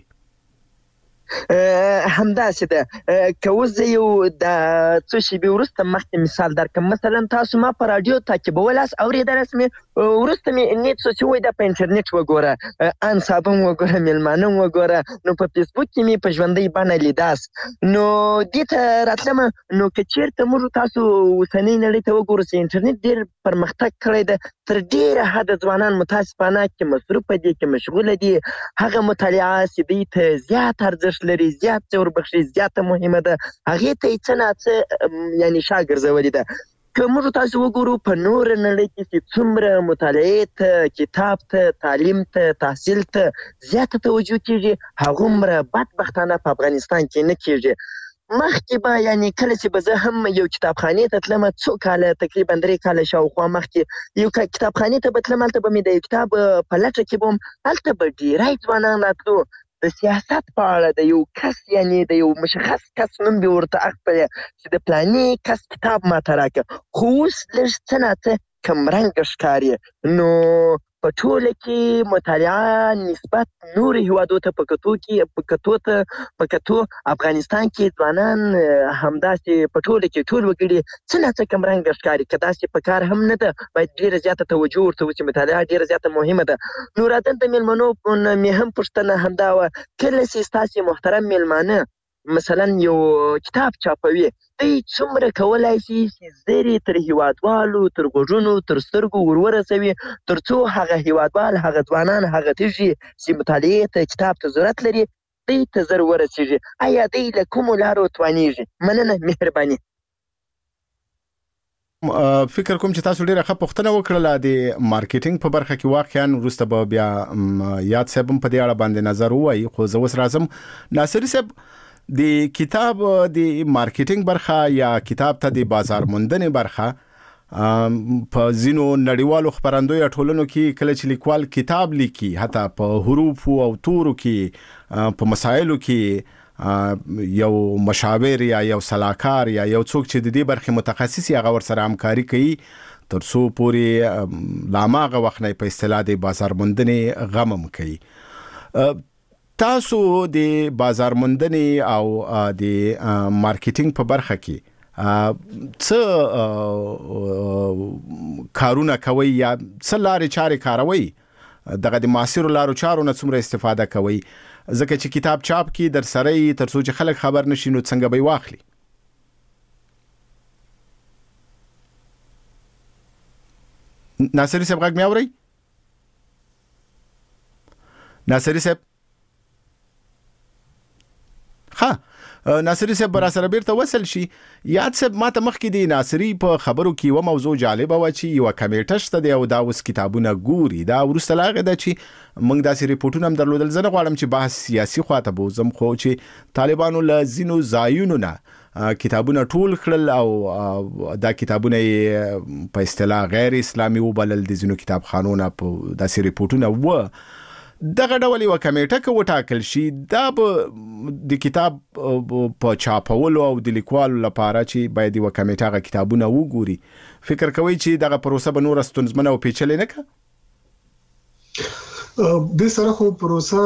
همداسې ده که اوس زه یو د څو شېبې وروسته مخکې مثال درکړم مثلا تاسو ما په راډیو تعقیبولاست اورېدلاست مې وروسته مې نیت شو چې وایي دا په انټرنیټ وګوره انصاب هم وګوره میلمانه هم وګوره نو په فیسبوک کې مې په ژوندۍ بڼه لیداست نو دې ته راتلمه نو که چېرته موږ تاسو اوسنۍ نړۍ ته وګورو چې انټرنیټ ډېر پرمختګ کړی ده تر ډېره حده ځوانان متاسفانه کې مصروفه دي کې مشغوله دي هغه مطالعه چې دوی ته زیات ارزښت لري زیات څه وربخښي زیاته مهمه ده هغې ته یې څه ناڅه یعنې شا ګرځولې ده که موږ تاسو وګورو په نوره نړۍ کې چې څومره مطالعې ته کتاب ته تعلیم ته تحصیل ته زیاته توجه کېږي هغومره بدبختانه په افغانستان کې نه کېږي مخکې به یعنې کله چې به زه هم یو کتابخانې ته تلمه څو کاله تقریبا 3 کاله شاوخوا مخکې یو کتابخانې ته به تلم هلته به مې د یو کتاب په لټه کې به هم هلته به ډېری ځوانان راتلو د سیاست په اړه د یو کس یعنې د یو مشخص کس نوم به ورته اخلي چې د پلاني کس کتاب ماته راکړه خو اوس لږ څه ناڅه کمرنګه ښکاري نو په ټوله کې مطالعه نسبت نورو هیوادو ته په کتو افغانستان کې ځوانان همداسې په ټوله کې ټول وګړي څه ناڅه کمرنګه ښکاري که داسې په کار هم نه ده باید ډېره زیاته توجه ورته وشي مطالعه ډېره زیاته مهمه ده نو راته د میلمنو مې هم پوښتنه همدا وه کله چې ستاسې محترم میلمانه مثلا یو کتاب چاپوي دوی څومره کولای شي چې زیرې تر هیوادوالو تر غوږونو تر سترګو ورورسوي تر څو هغه هیوادوال هغه ځوانان هغه تږي چې مطالعې ته کتاب ته ضرورت لري دوی ته زر ورسیږي آیا دوی له کومو لارو توانیږي مننه مهرباني فکر کوم چې تاسو ډیره ښه پوښتنه وکړه د مارکیټینګ په برخه کې واقعا وروسته به بیا یاد صاحب په دې اړه باندې نظر وایي خو زه اوس راځم ناصر صاحب د کتاب د مارکیټینګ برخه یا کتاب ته د بازار موندنې برخه په ځینو نړیوالو خبرندویو ټولنو کې کله چې لیکوال کتاب لیکي حتی په حروف او تورو کې په مسایلو کې یو مشاور یا یو سلاکار یا یو څوک چې د دې برخې متخصص هغه ورسره همکاري کوي تر څو پورې لامغه وخت نه په اصطلاح د بازار موندنې غمم کوي تاسو د بازار موندنې او د مارکیټینګ په برخه کې څه کارونه کوي یا څه لارې چارې کاروي دغه د معاصرو لارو چارو نه څومره استفاده کوي ځکه چې کتاب چاپ کې در سره تر څو چې خلک خبر نشي نو څنګه به واخلي ناصری صاحب غږ مې اوري ناصری صاحب ناصری صاحب برا سره بیرته وصل شي یاد صاحب ماته مخکې دی ناصری په خبرو کې و موضوع جالبه و چې یو کمیټه شته دی او دا اوس کتابونه ګوري دا ورسته لاغه ده چې موږ داسې ریپورتونه هم درلودل زه نه غواړم چې بحث سیاسي خواته بوزم خو چې طالبانو له ځینو ځایونو نه کتابونه ټول کړل او دا کتابونه په اصطلاح غیر اسلامي وبلل د ځینو کتابخانو په داسې ریپورتونه و دغه ډول یو کمیټه کې وټاکل شي دا به د کتاب په چاپولو او د لیکوالو لپاره چې باید یو کمیټه غا کتابونه وګوري فکر کوي چې دغه پروسه به نور ستونزمنه او پیچلې نه کا د سره خو پروسه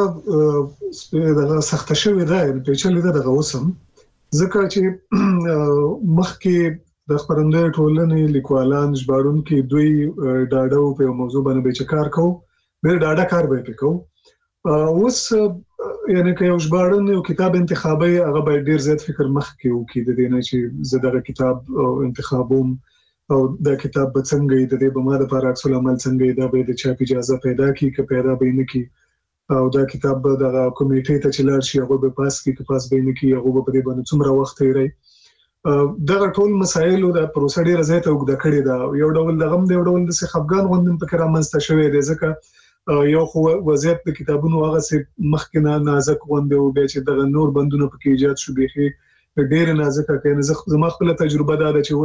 دغه سخت شوی ده پیچلې ده دغه وسم ځکه چې مخکې د خبرندوی ټولنې لیکوالان ژباړون کې دوی ډاډو په موضوع باندې چکار کوي ډېر ډاډه کار به وکړو اوس یعنی که یو ژباړن یو کتاب انتخابي هغه به ډېر زیات فکر مخکې وکړي د دې نه چې زه دغه کتاب انتخابوم او دا کتاب به څنګه د دې به ما د لپاره عکس العمل څنګه دا به د چاپ اجازه پیدا کړي که پیدا به نه کړي او دا کتاب به د کمیټې ته چلار شي هغه به پاس کړي که پاس به نه کړي هغه به په دې باندې څومره وخت یې دغه ټول مسایل د پروسه ډېر زیات وګړه کړي دا یو ډول دغه یو ډول د خفګان غوندم په کرامه مست شوی دی ځکه یو خو وضعیت د کتابونو هغه سه مخکنه نازک غونډه او به چې دغه نور بندونه پکې ایجاد شو به ډېر نازک کړي زما خپل تجربه دا ده چې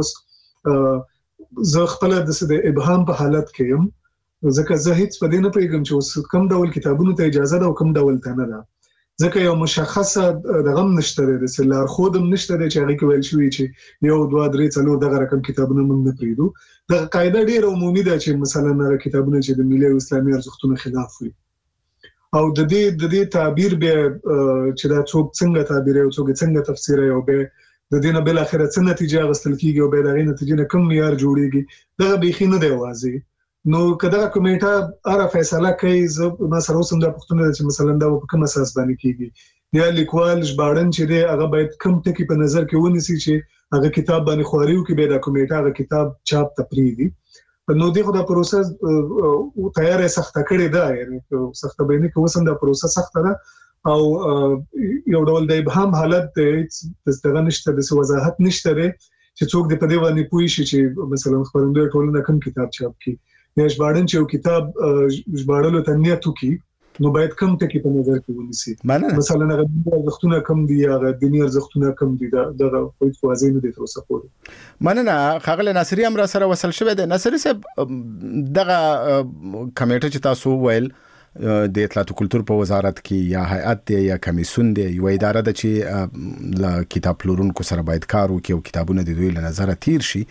اوس زه خپل د ابهام په حالت کې يم ځکه زه هیڅ په دې نه پیګم چې اوس کوم ډول کتابونو ته اجازه ده او کوم ډول ته نه ده ځکه یو مشخصه دغه نشته د سلار خودم نشته چې هغه کې ویل شوی چې یو دوه درې څلور دغه رقم کتابونه موږ نه پریدو د قاعده ډیره عمومي ده چې مثلا هغه کتابونه چې د ملي او اسلامي ارزښتونو خلاف وي او د دې تعبیر به چې دا څوک څنګه تعبیر او څوک څنګه تفسیر او به د دې نه بل اخر څه نتیجه غستل کیږي او به دغه نتیجه نه کوم معیار جوړیږي دا به خینه دی واځي نو کله کمیټه اره فیصله کوي زه ما سره اوسم د پښتون چې مثلا دا په کوم اساس باندې کیږي یا لیکوال ژباړن چې دی هغه باید کم ټکی په نظر کې ونیسي چې هغه کتاب باندې خواريو کې به د کمیټه هغه کتاب چاپ تپریدي نو دغه د پروسه او تیارې سخت کړي ده یعنی سخت به نه کې وسم د پروسه سخت ده او یو ډول د ابهام حالت دغه نشته د وضاحت نشته چې څوک د په دی باندې پوي شي چې مثلا خبرندوی ټولنه کوم کتاب چاپ کی یا ژباړن چې یو کتاب ژباړلو ته نیت وکړي نو باید کم ټکی په نظر کې ونیسي مثلا هغه د ارزښتونه کم دي هغه د دنیا ارزښتونه کم دي دا هیڅ واضح نه دي تر اوسه پورې مننه خغل ناصری هم را سره وصل شوی دی ناصری صاحب دغه کمیټه چې تاسو ویل د اطلاعات او کلتور په وزارت کې یا هیئت دی یا کمیسیون دی یو اداره ده چې ل کتاب پلورونکو سره باید کار وکړي او کتابونه د دوی له نظر تیر شي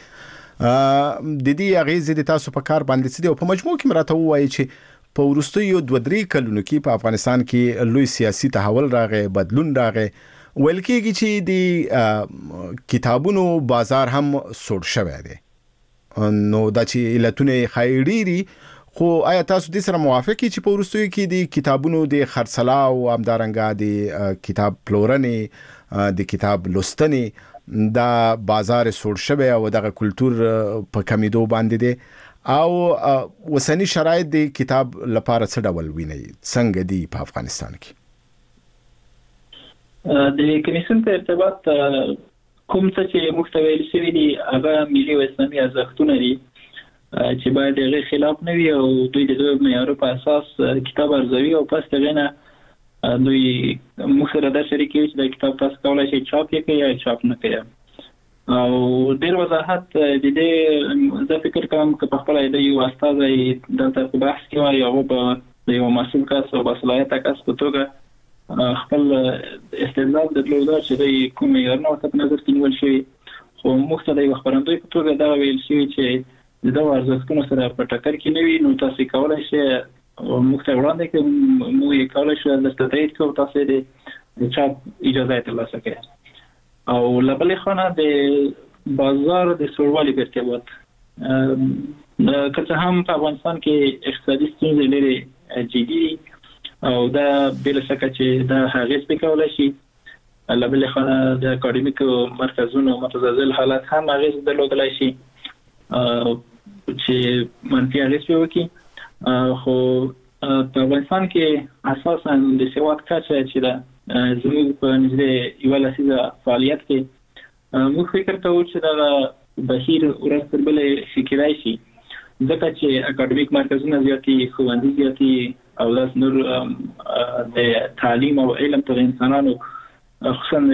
د دې اغیزې د تاسو په کار باندې څه دی او په مجموع کې مراته وایي چې په ورستیو 2-3 کلونو کې په افغانستان کې لوی سیاسي تحول راغی بدلون راغی ویل کېږي چې د کتابونو بازار هم سوړ شوی دی نو دا چې علتونه خیریری خو آیا تاسو دې سره موافق چې په وروستیو کې د کتابونو د خرڅلاو او همدارنګه د کتاب پلورنې د کتاب لوستنې دا بازار سوړ شوی او دغه کلچر په کمیدو باندې دی او وسنی شرایط د کتاب لپاره څه ډول ویني څنګه دی په افغانستان کې د کمیسیون په ارتباط کوم څه چې محتوی شوی دی هغه ملي او اسلامي ارزښتونه دي چې باید د خلاف نه وي او دوی د دوی معیارونو په اساس کتاب ارزوي او پس دغه دوی مخسره د شریکي چې د کتاب تاسو کولای شئ چاپ یې یا چاپ نه کړئ او ډیر وضاحت د دې زه فکر کوم چې په خپل د یو استاد د بحث کې وایي او په یو مسؤل کس او بصلاحیت کس په توګه خپل استدلال درلوده چې د کوم معیارونو په نظر کې نیول شوی خو مخسره د خبرندوی په توګه دا ویل شوی چې دا ارزښتونه سره په ټکر کې نه وي نو تاسو کولای شئ مختلف وړاندې کې مو یې کولای شئ د ستایید کوم تاسو د چاپ اجازه ترلاسه کړئ او لبلې خانه د بازار د سوړوالي په ارتباط که هم په افغانستان کې اقتصادي ستونزې لري جدي او دا بل څه چې دا هغه څه کولای شي لبلې خانه د اکاډمیک مرکزونو متزلزل حالات هم هغه درلودلای شي چې منفي اغېز وکړي خو په افغانستان کې اساساً د سواد کچه چې دا زموږ په نږدې یو لسیزه فعالیت کې موږ فکر کوو چې دا بهیر ورځ تر بلې فکرای شي ځکه چې اکاډمیک مرکزونه زیاتي ښوونځي زیاتي او لاس نور د تعلیم او علم تر انسانانو خصوصا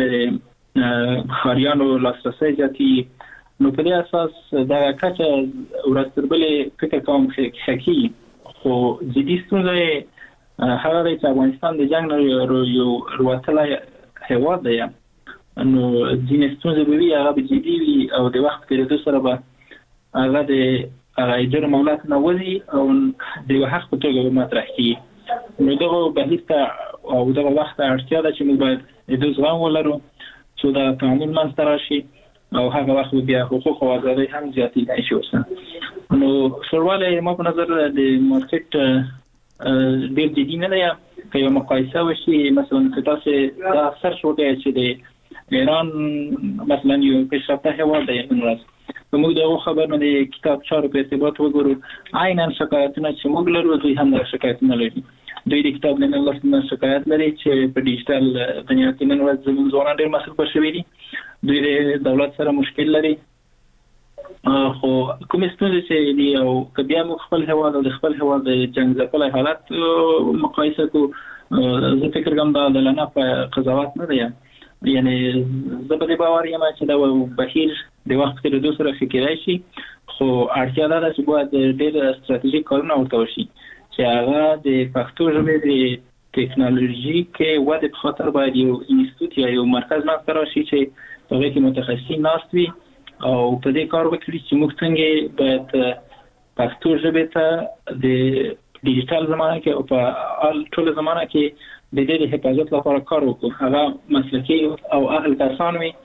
د خاریانو لاسرسي زیاتي نو په دې اساس دا کچه ورځ تر بلې فکر کوم چې خو جدي ستونزه هغه د افغانستان د جنگ نه یو وروتلای هیواد دی نو ځینې ستونزې به وي هغه به جدي وي او د وخت تېرېدو سره به هغه د اجر مولات نه وځي او د یو حق په توګه مطرح کېږي نو دغه بحث ته او دغه وخت ته اړتیا ده چې موږ باید د زغم ولرو چې دا تعامل منځته راشي او هغه وخت بیا حقوق او آزادۍ هم زیاتې شي وسه نو سرواله ما په نظر د مارکیټ ډیر جدي نه دی که یو مقایسه وشي مثلا که تاسو دا سرچ وکړئ چې د ایران مثلا یو پیشرفته هیواد دی نو موږ دغه خبر نه د کتاب چارو په ارتباط وګورو عیناً شکایتونه چې موږ لرو دوی هم د شکایتونه لري دوی د کتاب نه لوستنه شکایت لري چې په ډیجیټل دنیا کې نن ورځ زموږ ځوانان ډېر مصروف شوي دي دوی د دولت سره مشکل لري خو کوم ستونزې چې دی او که بیا موږ خپل هیواد او د خپل هیواد د جنګ ځپلي حالت مقایسه کوو زه فکر کوم دا د لنه په قضاوت نه دی یعنی زه په دې باور یم چې دا بهیر د وخت تېرېدو سره فکرای شي خو اړتیا ده چې باید ډېر ستراتیژیک کارونه ورته وشي چې هغه د پښتو ژبې د ټکنالوژیک ودې په خاطر باید یو انسټیټیوټ یا یو مرکز منځته راشي چې هغه کې متخصصین ناست وي او په دې کار وکړي چې موږ څنګه باید پښتو ژبې ته د ډیجیټل زمانه کې او په ټول زمانه کې د دې حفاظت لپاره کار وکړو هغه مسلکي او اهل کسان وي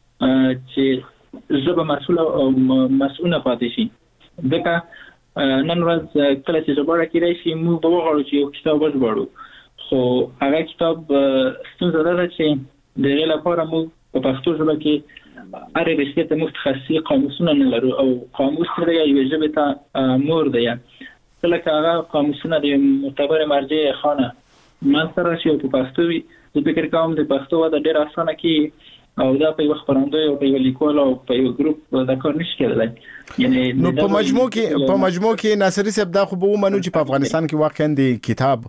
چې ژبه مسؤله پاتې شي ځکه نن ورځ کله چې ژباړه کېدای شي موږ به وغواړو چې یو کتاب وژباړو خو هغه کتاب ستونزه ده چې د هغې لپاره موږ په پښتو ژبه کې هرې رشتې ته متخصصي قاموسونه نه لرو او قاموس دی یوې ژبې ته مور دی کله چې هغه قاموسونه د معتبرې مرجع خانه منځته راشي او په پښتو وي زه فکر کوم د پښتو وده ډېره اسانه کېږي او دا په یو خبرندوی او په یو لیکوال او په یو ګروپ دا کار نشي کېدلی یعنی نو په مجموع کې ناصري صاحب دا خو به ومنو چې په افغانستان کې واقعا د کتاب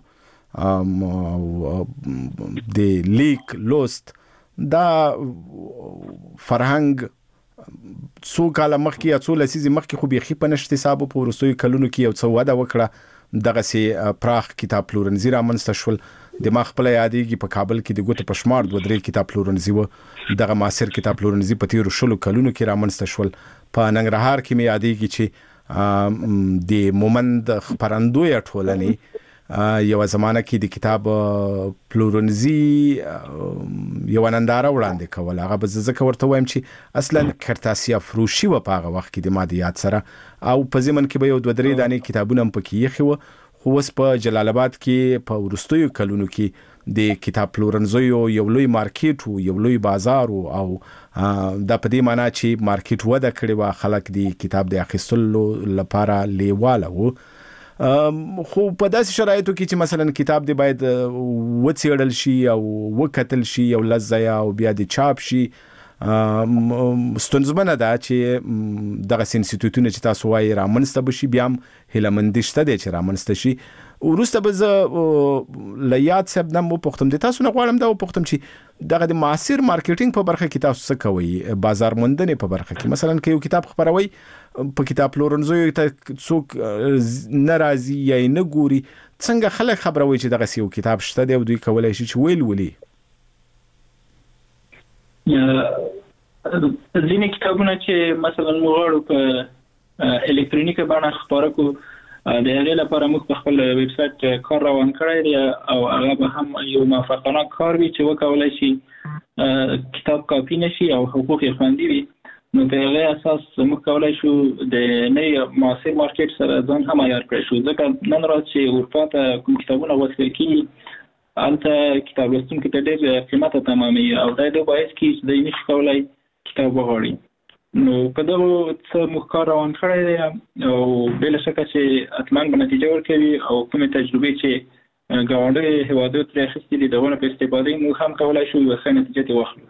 د لیک لوست دا فرهنګ څو کاله مخکې یا څو لسیزې مخکې خو بيخي په نشته حساب په ورستوي کلونو کې یو څه وده وکړه دغه سي پراخ کتاب پلورنځي رامنځته شول د ما خپل یادېږي په کابل کې د ګوتو په شمار 2-3 کتاب پلورنځي و دغه معاصر کتاب پلورنځي په تیرو شلو کلونو کې رامنځته شول په ننګرهار کې مې یادېږي چې د مومند خبرندوی ټولنې یو زمانہ کې د کتاب پلورنځي یو ننداره وړاندې کول. هغه به زکه ورته وایم چې اصلا کرتاسیا فروشي و په هغه وخت کې د مادیات سره او په ځمن کې به یو 2-3 دانې کتابونه پکې یخي و. خو اوس په جلال آباد کې په ورستیو کلونو کې د کتاب پلورنځیو یو لوی مارکیټ او یو لوی بازار او د په دې معنی چې مارکیټ وده کړی و، خلک د کتاب د اخیستلو لپاره لیواله وو. خو په داسې شرایطو کې چې مثلا کتاب دی باید وڅېړل شي او وکتل شي او لزیا او بیا د چاپ شي، ستونزمنه ده چې دغه انسټیټیوټونه چې تاسو وایي رامنځته بشي، بیا هم هیله شته دی چې رامنځته شي. وروسته به زه له یاد صاحب نه وپوښتم، د تاسو نه غواړم دا وپوښتم چې دغه د معاصر مارکیټینګ په برخه کې تاسو څه کوئ؟ بازار موندنې په برخه کې مثلا که یو کتاب خپروي په کتاب پلورنځیو ته څوک نه راځي یا نه ګوري، څنګه خلک خبروي چې دغه یو کتاب شته دی او دوی کولی شي چې ویل ولي؟ ځینې کتابونه چې مثلا موږ غواړو په الکترونیکي بڼه خپاره کړو، د هغې لپاره موږ په خپل ویب سایټ کار روان کړی دی او هغه به هم یو موافقانه کار وي چې وکولای شي کتاب کاپي نشي او حقوق یې خوندي وي. نو په هغې اساس موږ کولی شو د نوي معاصر مارکیټ سره ځان هم عیار کړی شو، ځکه نن ورځ چې اروپا ته کوم کتابونه وصل کېږي هلته کتاب لوستونکي ته ډېر قیمته تماموي او دا د باعث کېږي چې دوی نشي کولی کتاب وغواړي. نو په دغه څه موږ کار روان کړی دی او بله شکه چې حتما به نتیجه ورکوي او کومې تجربې چې ګاونډي هېوادونو ترې اخیستې دي د هغو نه په استفادې موږ هم کولی شو یوه ښه نتیجه ترې واخلو.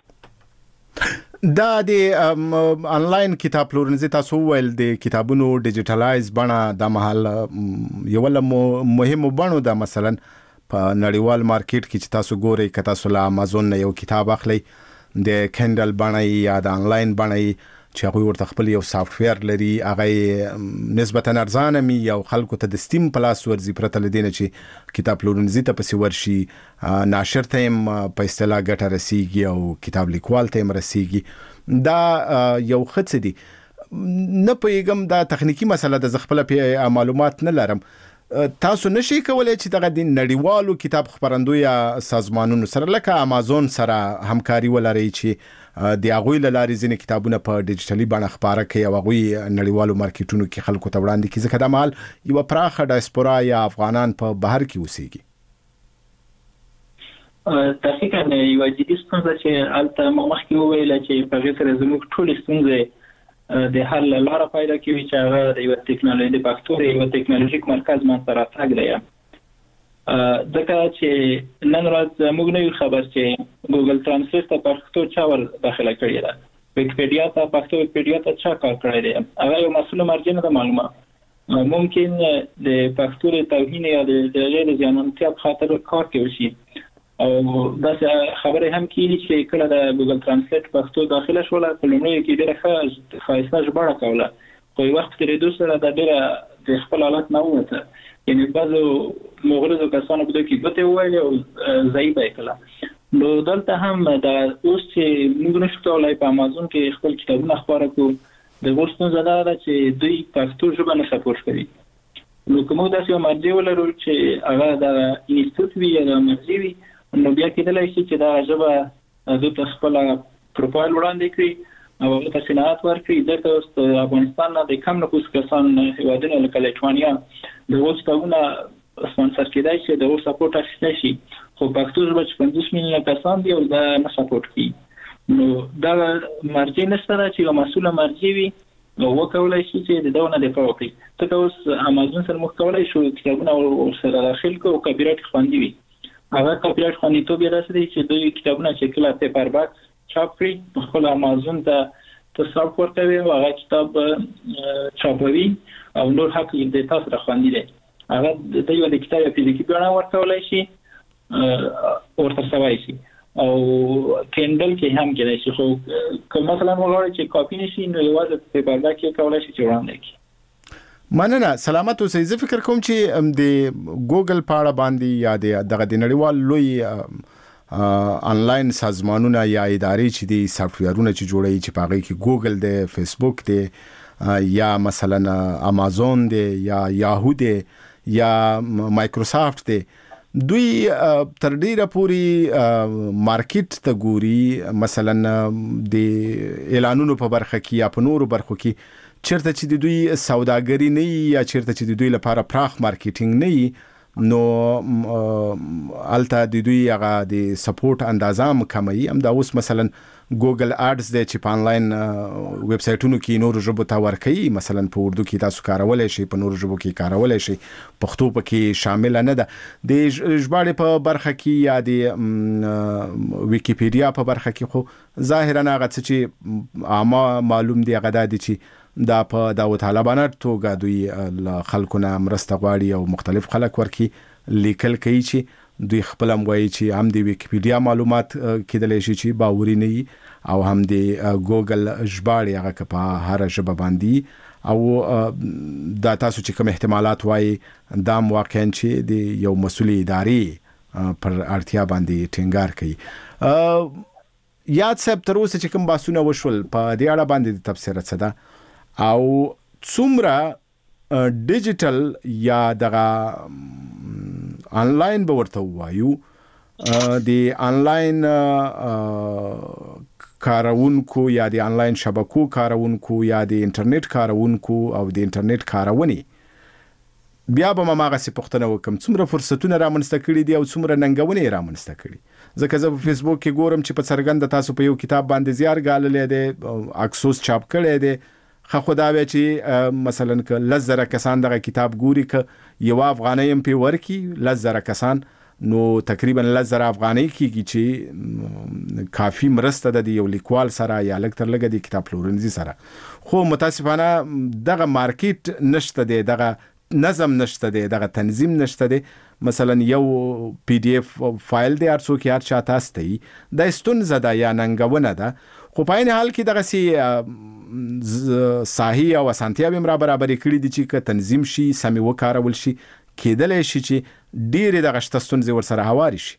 دا د انلاین کتاب پلورنځي تاسو وویل د کتابونو ډیجیټلایز بڼه د مهال یو له مهمو بڼو ده. مثلا په نړیوال مارکیټ کې چې تاسو ګورئ که تاسو له امازون نه یو کتاب اخلئ د کینډل بڼه یا د انلاین بڼه چې هغوی ورته خپل یو سافټویر لري، هغه نسبتا ارزانه می او خلکو ته د سټیم پلاس ورځي پرته له دې نه چې کتاب پلورنځي ته پسې ورشي، ناشر ته هم په اصطلاح ګټه رسیږي او کتاب لیکوال ته هم رسیږي. دا یو ښه څه دي. نه پوهېږم دا تخنیکي مسله ده، زه خپله معلومات نه لرم. تاسو نشئ کولی چې دغه د نړیوالو کتاب خپرندوی سازمانونو سره لکه امازون سره همکاري ولرئ چې د هغوی له لارې ځینې کتابونه په ډیجیټلي بڼه خپاره کړي او هغوی نړیوالو مارکیټونو کې خلکو ته وړاندې کړي، ځکه دا مهال یوه پراخه ډایسپورا یا افغانان په بهر کې اوسېږي. دقیقاً یوه جدي ستونزه چې هلته مخکې وویله چې په هغې سره زموږ ټولې ستونزې د حل لاره پیدا کوي چې هغه د یو ټیکنالوژي د پښتو یو ټیکنالوژیک مرکز منځته راتګ دی. ځکه چې نن ورځ موږ نه یو خبر چې ګوګل ترانسلیټ ته پښتو چا ور داخله کړې ده، ویکیپیډیا ته پښتو ویکیپیډیا ته چا کار کړی دی، هغه یو مسؤله مرجع نه ده معلومه. ممکن د پښتو د توهین یا د هغې د زیانمنتیا په خاطر کار کوي شي او داسې خبرې هم کېږي چې کله د ګوګل ترانسلیټ پښتو داخله شوله په لومړیو کې ډېره ښه ښایسته ژباړه کوله، خو یو وخت په تېرېدو سره دا ډېره د خپل حالت نه ووته، یعنې بعضو مغرضو کسانو په دوی کې ګوتې وویلې او ضعیفه یې کړه. نو دلته هم دا اوس چې موږ نشو کولی په امازون کې خپل کتابونه خپاره کړو، د هغو ستونزه دا ده چې دوی پښتو ژبه نه سپورټ کوي. نو که موږ داسې یو مرجع ولرو چې هغه د انسټیټیوټ وي یا د مرجع وي، نو بیا کېدلی شي چې دا ژبه دوی ته خپله پروفایل وړاندې کړي او هغه ته صنعت ورکړي. ځکه اوس د افغانستان نه د کم نفوس کسان هېوادونه لکه لټوانیا د هغو کتابونه سپانسر کېدای شي، د هغو سپورټ اخیستی شي، خو پښتو ژبه چې 50 میلیونه کسان دي او دا نه سپورټ کوي. نو دا مرجع نشته ده چې یوه مسؤله مرجع وي او وکولی شي چې د دغو نه دفاع وکړي. ځکه اوس امازون سره موږ کولی شو کتابونه ورسره داخل کړو او کاپیرایټ خوندي وي. هغه کاپیرایټ خوندیتوب یې داسې دی چې دوی کتابونه چې کله پیپر باکس چاپ کړي خپل امازون ته ساپ ورکوي او هغه کتاب چاپوي او نور حق یې د تاسو سره خوندي دی. هغه د یو د کتاب فزیکي بڼه ورکولی شي ورته سوی شي او کینډل کې هم کېدای شي، خو که مثلا وغواړئ چې کاپي نشي نو یوازې پیپر باک کې کولی شي چې وړاندې کړي. مننه، سلامت اوسئ. زه فکر کوم چې د ګوګل په اړه باندې یا دغه د نړیوال لوی انلاین سازمانونه یا ادارې چې دي سافټویرونه چې جوړوي چې په هغې کې ګوګل دی، فیسبوک دی یا مثلا امازون دی یا یاهو دی یا مایکروسافت دی دوی تر ډیره پوری مارکیټ ته ګوري مثلا د اعلانونو په برخه کې یا په نورو برخو کې چیرته چې د دوی سوداګری نه یا چیرته چې د دوی لپاره پراخ مارکیټینګ نه نو الته د دوی هغه د سپورټ اندازه کموي. هم دا اوس مثلا ګوګل اډز د چې په انلاین ویب سایټونو کې نور ژبو ته ورکوي، مثلا په اردو کې تاسو کارولای شئ، په نور ژبو کې کارولای شئ، پښتو پکې شامل نه ده. د ژباړې په برخه کې یا د ویکیپیډیا په برخه کې خو ظاهرا هغه چې عامه معلوم دی هغه دی چې دا په داو طالبانه توګه دوی خلکو نه مرسته غواړي او مختلف خلک ورکی لیکل کوي چې دوی خپل هم وایي چې هم د ویکیپیډیا معلومات کېدلی شي چې باوري نه وي او هم د ګوګل ژباړې هغه که په هره ژبه باندې او دا تاسو چې کوم احتمالات وایي دا هم واقعا چې د یو مسؤلې ادارې پر اړتیا باندې ټینګار کوي. یاد صاحب تر اوسه چې کوم بحثونه وشول په دې اړه باندې د تبصره څه ده او څومره ډیجیټل یا دغه آنلاین به ورته وایو د آنلاین کارونکو یا د آنلاین شبکو کارونکو یا د انټرنیټ کارونکو او د انټرنیټ کارونې بیا به ما هغه څه پوښتنه وکم څومره فرصتونه رامنځته کړي دي او څومره ننګونې رامنځته کړي. ځکه زه په فیسبوک کې ګورم چې په څرګنده تاسو په یو کتاب باندې زیار ګاللی دی، اکسوس چاپ کړی دی، خو دا وی چې مثلا که 10,000 کسان دغه کتاب ګوري که یو افغانۍ هم پې ورکي 10,000 کسان نو تقریبا 10,000 افغانۍ کېږي چې کافي مرسته ده د یو لیکوال سره یا لږ تر لږه د کتاب پلورنځي سره. خو متاسفانه دغه مارکیټ نشته دی، دغه نظم نشته دی، دغه تنظیم نشته دی. مثلا یو پی ډی اف فایل دی هر څوک هر چا ته استوي، دا ستونزه ده یا ننګونه ده. خو په عین حال کې دغه صحیح او اسانتیاوې هم برابرې کړي دي چې که تنظیم شي سمې وکارول شي کېدلی شي چې ډېرې دغه شته ستونزې ورسره هوارې شي.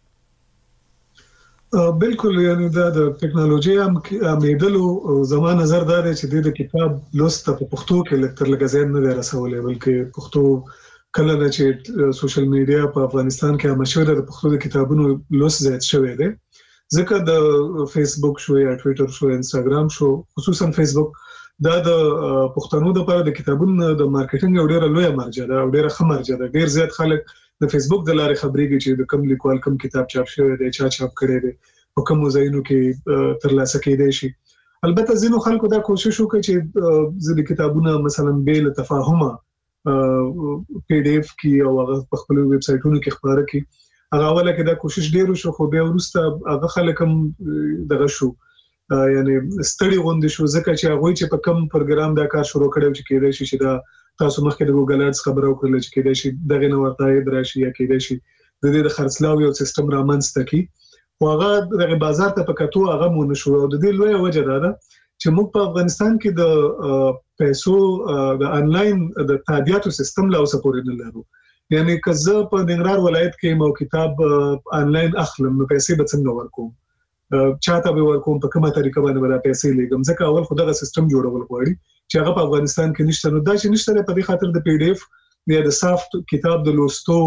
بالکل، یعنی دا د ټکنالوژي امېدلو زما نظر دا دی چې د کتاب لوست په پښتو کې لږ تر لږه ځای نه دی رسولی، بلکې پښتو کله نه چې سوشل میډیا په افغانستان کې عامه شوې ده د پښتو د کتابونو لوست زیات شوی دی. ځکه د فیسبوک شو یا ټویټر شو انستګرام شو، خصوصا فیسبوک دا د پښتنو لپاره د کتابونو د مارکیټینګ یو ډېر لوی مرجع ده او ډېر ښه مرجع ده. ډېر زیات خلک د فیسبوک د لارې خبرېږي چې د کوم لیکوال کوم کتاب چاپ شوی دی، چا چاپ کړی دی، په کوم ځایونو کې ترلاسه کېدای شي. البته ځینو خلکو دا کوشش وکړي چې ځینې کتابونه مثلا بې له تفاهمه پی ډی اف کې او هغه په خپل ویب سایټونو کې خپاره کړي. هغه اوله کې دا کوشش ډیر وشو، خو بیا وروسته هغه خلک هم دغه شو یعنی ستړي غونډې شو، ځکه چې هغه چې په کم پروګرام دا کار شروع کړو چې کېدای شي چې دا تاسو مخکې د ګوګل اډز خبرو کړل چې کېدای شي دغه نو ورته دراشي یا کېدای شي د دې د خرڅلاو یو سیستم رامنځته کی. خو هغه د بازار ته پکاتو هغه مونږ شو او د دې لوی وجه دا ده چې موږ په افغانستان کې د پیسو د انلاین د تادیاتو سیستم لا اوسه پورې نه لرو. یعنی که زه په ننګرهار ولایت کې مو کتاب انلاین اخلم نو پیسې به څنګه ورکوم، چاته به ورکوم، په کومه طریقه باندې به پیسې لګم، ځکه اول خو دغه سیستم جوړول غواړي چې هغه په افغانستان کې نشته. نو دا چې نشته په دې خاطر د پی ډی اف یا د سافت کتاب د لوستو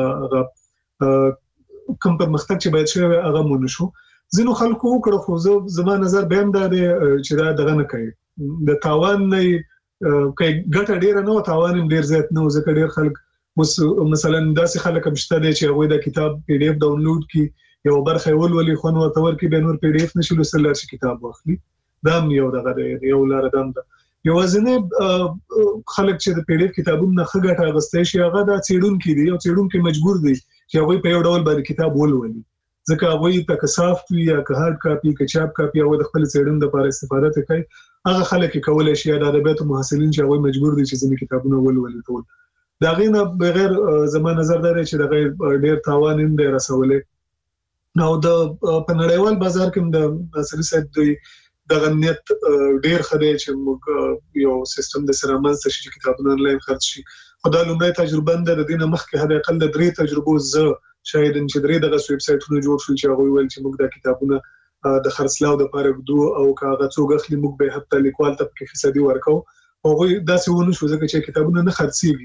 کوم پرمختګ چې باید شوی هغه مونږ شو. ځینو خلکو وکړو، خو زما نظر به هم دا دی چې دا دغه نه کوي، د تاوان نه کوي، ګټه ډیره نه او تاوان هم ډیر زیات نه، ځکه ډیر خلک مثلا داسې خلک هم شته چې هغه د کتاب پی ډی اف ډاونلوډ کی یو برخه ولولي خو نو تور کې به نور پی ډی اف نشي لوستل شي کتاب واخلي. دا یو دغه یو لار ده. یوازینه خلک چې د پی ډی اف کتابونو نه ښه ګټه اخیستای شي هغه د څېړونکو دي، او څېړونکو مجبور دي چې هغه په یو ډول باندې کتاب ولولي، ځکه هغه ته که سافت وي یا که هارد کاپي که چاپ کاپي او د خپل څېړنې لپاره استفاده کوي، هغه خلک کولای شي د ادبیاتو محصلین چې هغه مجبور دي چې ځینې کتابونه ولولي. ټول دا غینه بغیر زما نظر دا دی چې دا ډیر تاوان هم دی رسولې. نو د په نړیوال بازار کې د ناصري صاحب دوی د غنیت ډیر خدای چې موږ یو سیستم د سره منځ ته شي چې کتابونه انلاین خرڅ شي. خو دا لومړی تجربه ده، د دې نه مخکې حد اقل د 3 تجربو زه شاید چې 3 دغه ویب سایټونه جوړ شول چې هغه ویل چې موږ د کتابونه د خرڅلاو د لپاره ګدو او کاغذ څوګ اخلي موږ به حتی لیکوال ته په فیصدي ورکو. هغه داسې ونه شو ځکه چې کتابونه نه خرڅيږي.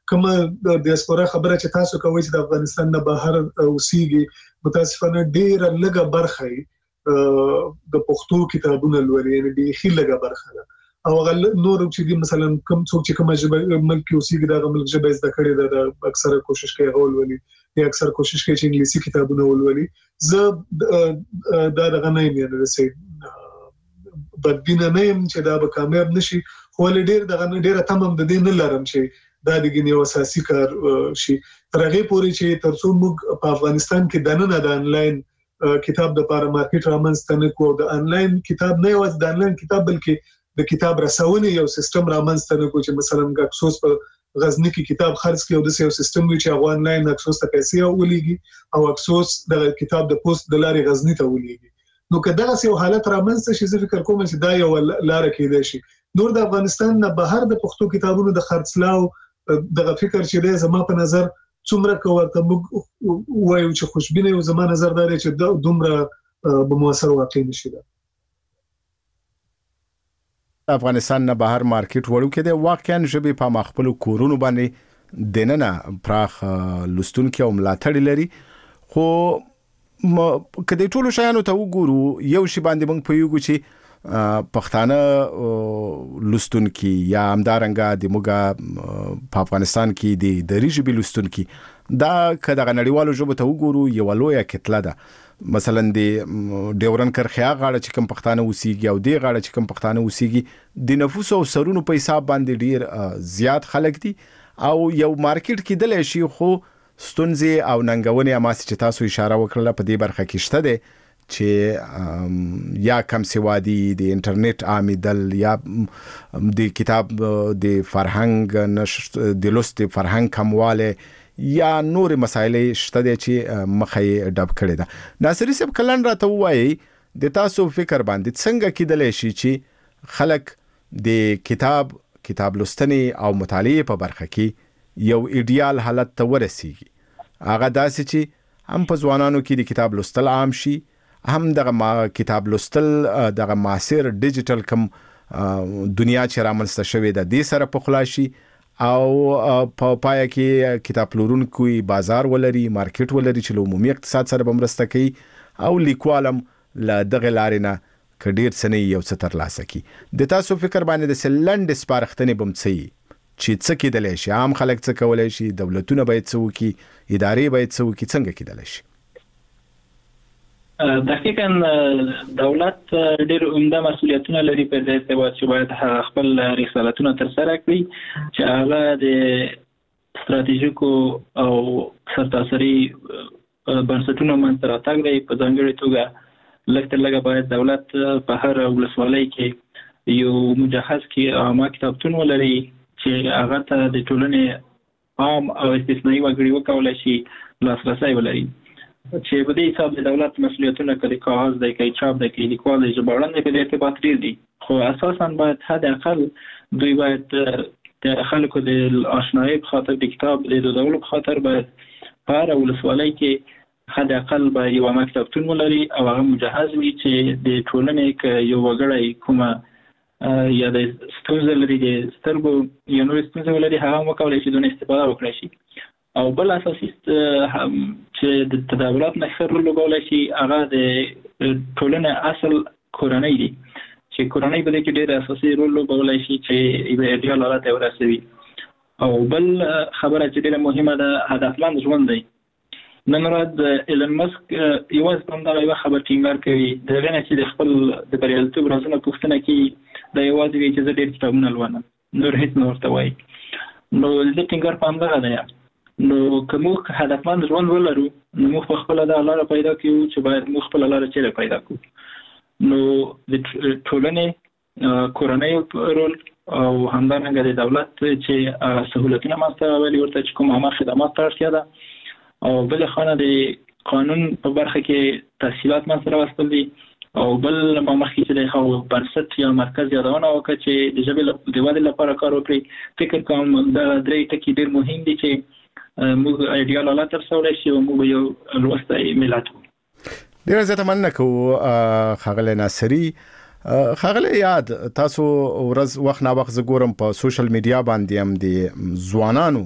کومه د ډیاسپورا خبره چې تاسو کوئ چې د افغانستان نه بهر اوسېږي متاسفانه ډیره لږه برخه د پښتو کتابونو لولي یعنی د خلګه برخه ده او نور چې دي مثلا کوم څوک چې کومه ژبه ملک اوسېږي د ملک ژبه زده کړې ده اکثره کوشش کوي ولولي یا اکثر کوشش کوي چې انګلیسي کتابونه ولولي زه دا دغه نه یم یعنی سي بدبینه نه یم چې دا به کامیاب نشي خو ډیر ډیره تمام د دې نه لرم چې دا د ګنیو اساسي کار شي ترغه پوری چې ترڅو موږ په افغانستان کې دنه د انلاین کتاب د لپاره مارکیټ رامنځته نه کوو د انلاین کتاب نه یوازې د انلاین کتاب بلکې د کتاب رسونې یو سیستم رامنځته نه کوو چې مثلا اکسوس په غزنی کې کتاب خرڅ کړي او د یو سیستم وی چې هغه انلاین اکسوس ته پیسې ولېږي او اکسوس د کتاب د پوسټ د لارې غزنی ته ولېږي نو کله دا یو حالت رامنځته شي زه فکر کوم چې دا یو لار کېدای شي نور د افغانستان نه بهر د پښتو کتابونو د خرڅلاو دغه فکر چې دی زما په نظر څومره کوته موږ وایو چې خوشبینه یو زما نظر دا دی چې دومره به موثر واقع نشي دا افغانستان نه بهر مارکیټ وړو کې د واقعا ژبې په مخبل کورونو باندې دننه پراخ لستونکو او ملاتړ لري خو کله ټولو شایانو ته وګورو یو شی باندې موږ پوهیږو چې پښتانه لستونکو یا همدارنګه د موږ په افغانستان کې د ریجبي لستونکو دا کله غنړیوالو ژبه ته وګورو یو لویه کتله ده مثلا د ډیورن کرخیا غاړه چې کوم پښتانه اوسېږي او د غاړه چې کوم پښتانه اوسېږي د نفوس او سرونو په حساب باندې ډیر زیات خلک دي او یو مارکیټ کې دلې شي خو ستونزې او ننګونې اماس چې تاسو اشاره وکړه په دې برخه کې شته ده چې یا کم سوادي د انټرنیټ عامدل یا د کتاب د فرهنګ د لوست فرهنګ کمواله یا نور مسایل شته چې مخې ډب کړي ده ناصری صاحب کلن راته وایي د تاسو فکر باندې څنګه کېدلی شي چې خلک د کتاب لوستنې او مطالعې په برخه کې یو ایډیال حالت ته ورسیږي هغه داسې چې هم په ځوانانو کې د کتاب لوستل عام شي هم دغه کتاب لوستل دغه معاصر ډیجیټل کم دنیا چې رامنځته شوې ده د سره په خلاصي او په پای کې کتاب پلورونکو بازار ولري مارکیټ ولري چې عمومي اقتصاد سره بمرسته کوي او لیکوالم له دغه لارې نه کډیر سنې یو څه تر لاسه کی د تاسو فکر باندې د سلند سپارښتنې بمڅي چې څه کېدلی شي عام خلک څه کولای شي دولتونه باید څه وکړي ادارې باید څه وکړي څنګه کېدلی شي دقیقاً دولت ډېر عمده مسؤلیتونه لري په دې ارتباط چې باید خپل رسالتونه ترسره کړي چې هغه د ستراتیژیکو او سرتاسري بنسټونو منځ راتګ دی په ځانګړې توګه لکه لږه باید دولت په هر ولسوالۍ کې یو مجهز کې عامه کتابتون ولري چې هغه ته د ټولنې عام او استثنایی وګړي وکولای شي لاسرسی ولري چې په دې حساب د دولت مسؤلیتونه کوي کاغذ دی کوي چاپ دی کوي لیکوال دی ژباړن په دې ارتباط ډیر دي خو اساسا باید حد اقل دوی باید د خلکو د آشنایی په خاطر د کتاب د ډول په خاطر باید په هر ولسوالۍ کې حد اقل باید یو مکتبتون ولري او هغه مجهز وي چې د ټولنې یو وګړی کومه یا د ستونزې لري د سترګو یا نور ستونزې لري هغه وکولای شي دونه استفاده وکړي شي او بل اساسي چې د تدابیرات نخر لګولای شي هغه د ټولنې اصل کورنۍ دي چې کورنۍ په دې کې ډېر اساسي رول لګولای شي چې یو ایډیال حالت ورسوي او بل خبره چې ډېره مهمه ده هدفمند ژوند دی نن ورځ ایلن مسک یوازې په همدغه یوه خبر ټینګار کوي د هغې نه چې د خپل د بریالیتوب رازونه پوښتنه کوي دا یوازې وایي چې زه ډېر کتابونه لولم نور هېڅ نه ورته وایي نو د ټینګار په همدغه دی نو که موږ هدفمند ژوند ولرو نو موږ په خپله دا لاره پیدا کړو چې باید موږ خپله لاره چیرې پیدا کړو نو د ټولنې کورنۍ رول او همدارنګه د دولت چې سهولتونه منځته راولي ورته چې کوم عامه خدمات ته اړتیا ده او بل خانه د قانون په برخه کې تسهیلات منځته راوستل دي او بل مخکې چې د خو بنسټ یا مرکز یادونه وکړه چې د ژبې د ودې لپاره کار وکړي فکر کوم دا درې ټکي ډېر مهم دي چې موږ ایډیال حالت ترسره شي او موږ یو لوستی ملت وو. ډېره زیاته مننه کوو ښاغلی ناصري. ښاغلی یاد تاسو ورځ وخت نا وخت زه ګورم په سوشل میډیا باندې هم د ځوانانو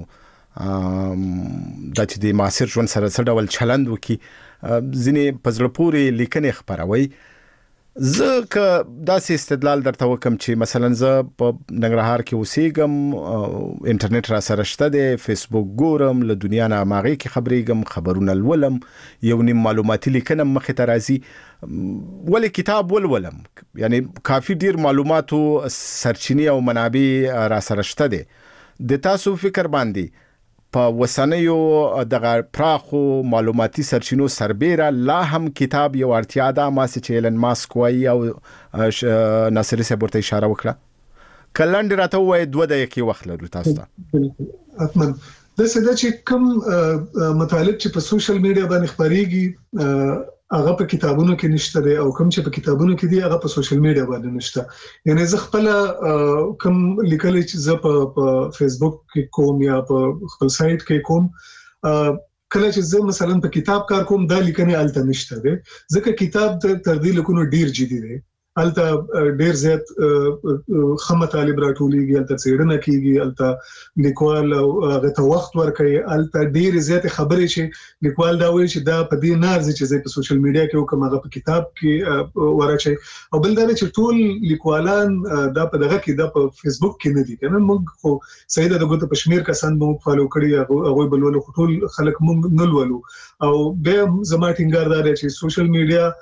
د چې د معاصر ژوند سره څه ډول چلند وکي ځینې په زړه پورې لیکنې خپروي. زه که داسې استدلال درته وکم چې مثلا زه په ننګرهار کې اوسېږم، انټرنیټ را سره شته دی، فیسبوک ګورم، له دنیا نه هماغې کې خبرېږم، خبرونه لولم، یو نیم معلوماتي لیکنه مخې ته راځي، ولې کتاب ولولم؟ یعنی کافي ډیر معلوماتو سرچینې او منابع را سره شته دی. د تاسو فکر باندې په وسنیو دغه پراخو معلوماتي سرچینو سربیره لا هم کتاب یو اړتیا ده، ماسه چې ایلن ماسک وایي او ناصري صاحب ورته اشاره وکړه؟ کلند راته وایي 2 دقیقې وخت لرو تاسو ته. اتمن د سده چې کوم مطالب چې په سوشل میډیا باندې خبريږي هغه په کتابونو کې نشته دی او کوم چې په کتابونو کې دی هغه په سوشل میډیا باندې نشته. یعنی زه خپل کوم لیکل چې زه په فیسبوک کې کوم یا په خپل سایت کې کوم، کله چې زه مثلا په کتاب کار کوم دا لیکنې الته نشته دی، ځکه کتاب تر دې لیکونو ډیر جدي دی، الته ډیر زیات خمه طالب راټولېږي، الته څېړنه کیږي، الته لیکوال هغه ته وخت ورکوي، الته ډیر زیات خبرې چې لیکوال دا وایي چې دا په دې نارځي چې زه په سوشل میډیا کې وکم هغه په کتاب کې ورچي. او بل دا چې ټول لیکوالان دا په دغه کې دا په فیسبوک کې نه دي، کنه موږ خو سید دغه په کشمیر کسان به موږ فالو کړی هغه بلولو ټول خلک موږ نه ولولو. او به زما ټینګار دا چې سوشل میډیا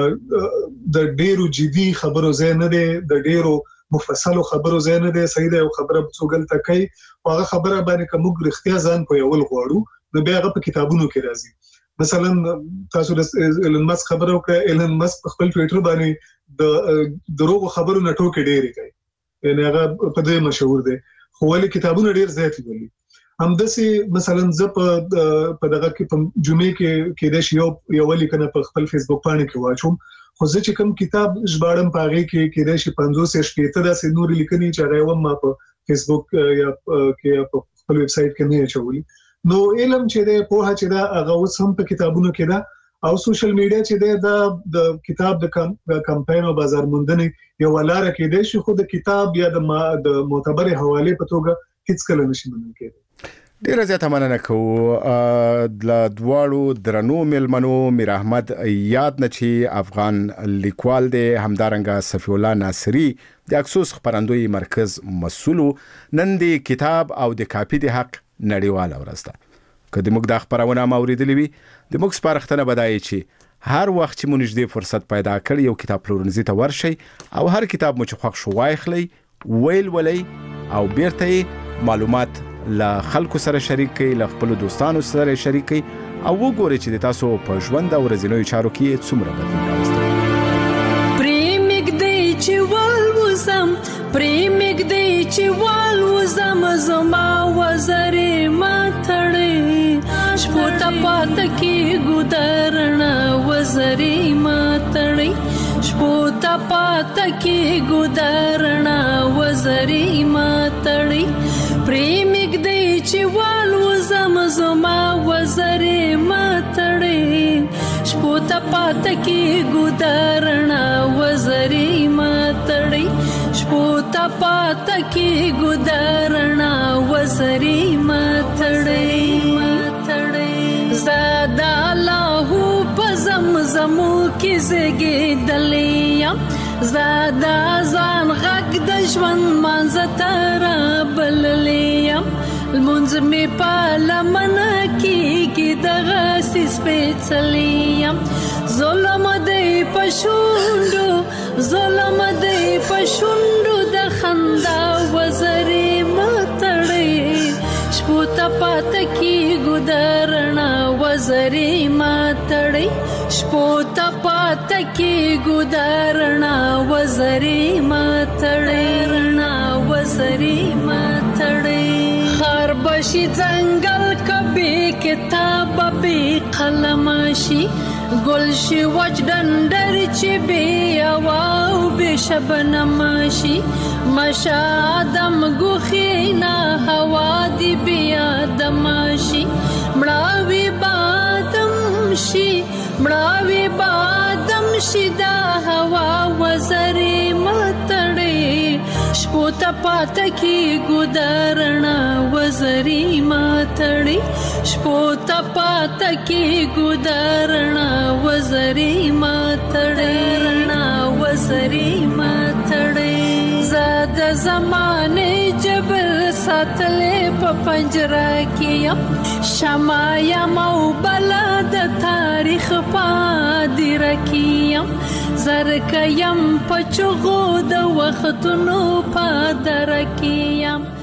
د ډیرو جدي خبرو ځای نه دی، د ډیرو مفصلو خبرو ځای نه دی. صحیح ده، خبره څوګل تکي هغه خبره باندې کوم رښتیا ځان په یول غواړو نو بیا هغه په کتابونو کې راځي. مثلا تاسو د ایلن ماسک خبرو کې ایلن ماسک خپل ټوئیټر باندې د دروغ خبرو نه ټوکې ډېری کوي، یعنی هغه په دې مشهور دی، خو ولې کتابونه ډېر زیات دي. همداسې مثلا زه په دغه کې په جمعې کې د یو لیکنه په خپل فیسبوک باندې کې واچوم، خو زه چې کوم کتاب ژباړم پاغه کې د شي 500 شپېته داسې نور لیکنې چې راوم ما په فیسبوک یا په خپل ویب سټ کې نه چولې. نو علم چې د پوهه چې دا هغه اوس هم په کتابونو کې دا او سوشل میډیا چې د کتاب د کمپاین او بازار موندنې یو لار کې دی چې خو د کتاب یا د معتبر حواله په توګه هیڅ کله نشي منل کېږي. ډیره زیاته مننه کوو د دواړو درنو ملمنو میر احمد یاد نه چې افغان لیکوال دی، همدارنګه صفی الله ناصری د اکسوس خبرندوی مرکز مسؤل. نن د کتاب او د کاپی د حق نړیواله ورځ ده. که د موږ د خبرونه اوریدلې وي د موږ سپارښتنه بدایي چې هر وخت چې مونږ دې فرصت پیدا کړ یو کتاب پلورنځي ته ورشي او هر کتاب مو چې خوښ شو واخلي، ویل ولې او بیرته معلومات له خلکو سره شریک کړئ، له خپل دوستانو سره شریک کړئ او وګورئ چې تاسو په ژوند او ورځنیو چارو کې څومره بدلون راوستل. پریمګ دی چې والوزم، پریمګ دی چې والوزم، زما وزرې ما تړې، شپو ته پات کې ګودرنا وزرې ما تړې، شپو ته پات کې ګودرنا وزرې ما تړې. پریمګ دی چې والوزم، زما وزرې ما تړې، شپو ته پات کې ګودرنا وزرې ما تړې، شپو ته پات کې ګودرنا وزرې ما تړې. زادا الله په زمزمو کې زګېدلې، زادا ځان غږ د ژوند منځ تر بللې، المنځ می په لمنه کې دغه سپېڅلې، ظلم دی پښوندو، ظلم دی پښوندو د خندا وزرې ما تړې، شپو ته پات کې ګودرنا وزرې ما تړې، شپو ته پات کې ګودرنا وزرې ما تړې، وزرې ما تړې. خار بشي ځنګل کبي کتاب به قلم شي، ګل شي وچ ډنډر چې بي او به شبنم شي، مشا دم ګوخینا هوا دی بیا دم شي، مړاوي بادم شي، مړاوي بادم شي دا هوا وزرې ما تړې، شپو ته پات کې ګودرنا وزرې ما ماتړي شپو ته پاته کې ګدارنا وزري ماتړي رڼا وزري ماتړي زاد زمانه جبل ساتلې په پنجره کې شمع یم او بلا د تاریخ پادره کې زرک یم په چغو د وختونو پادره کې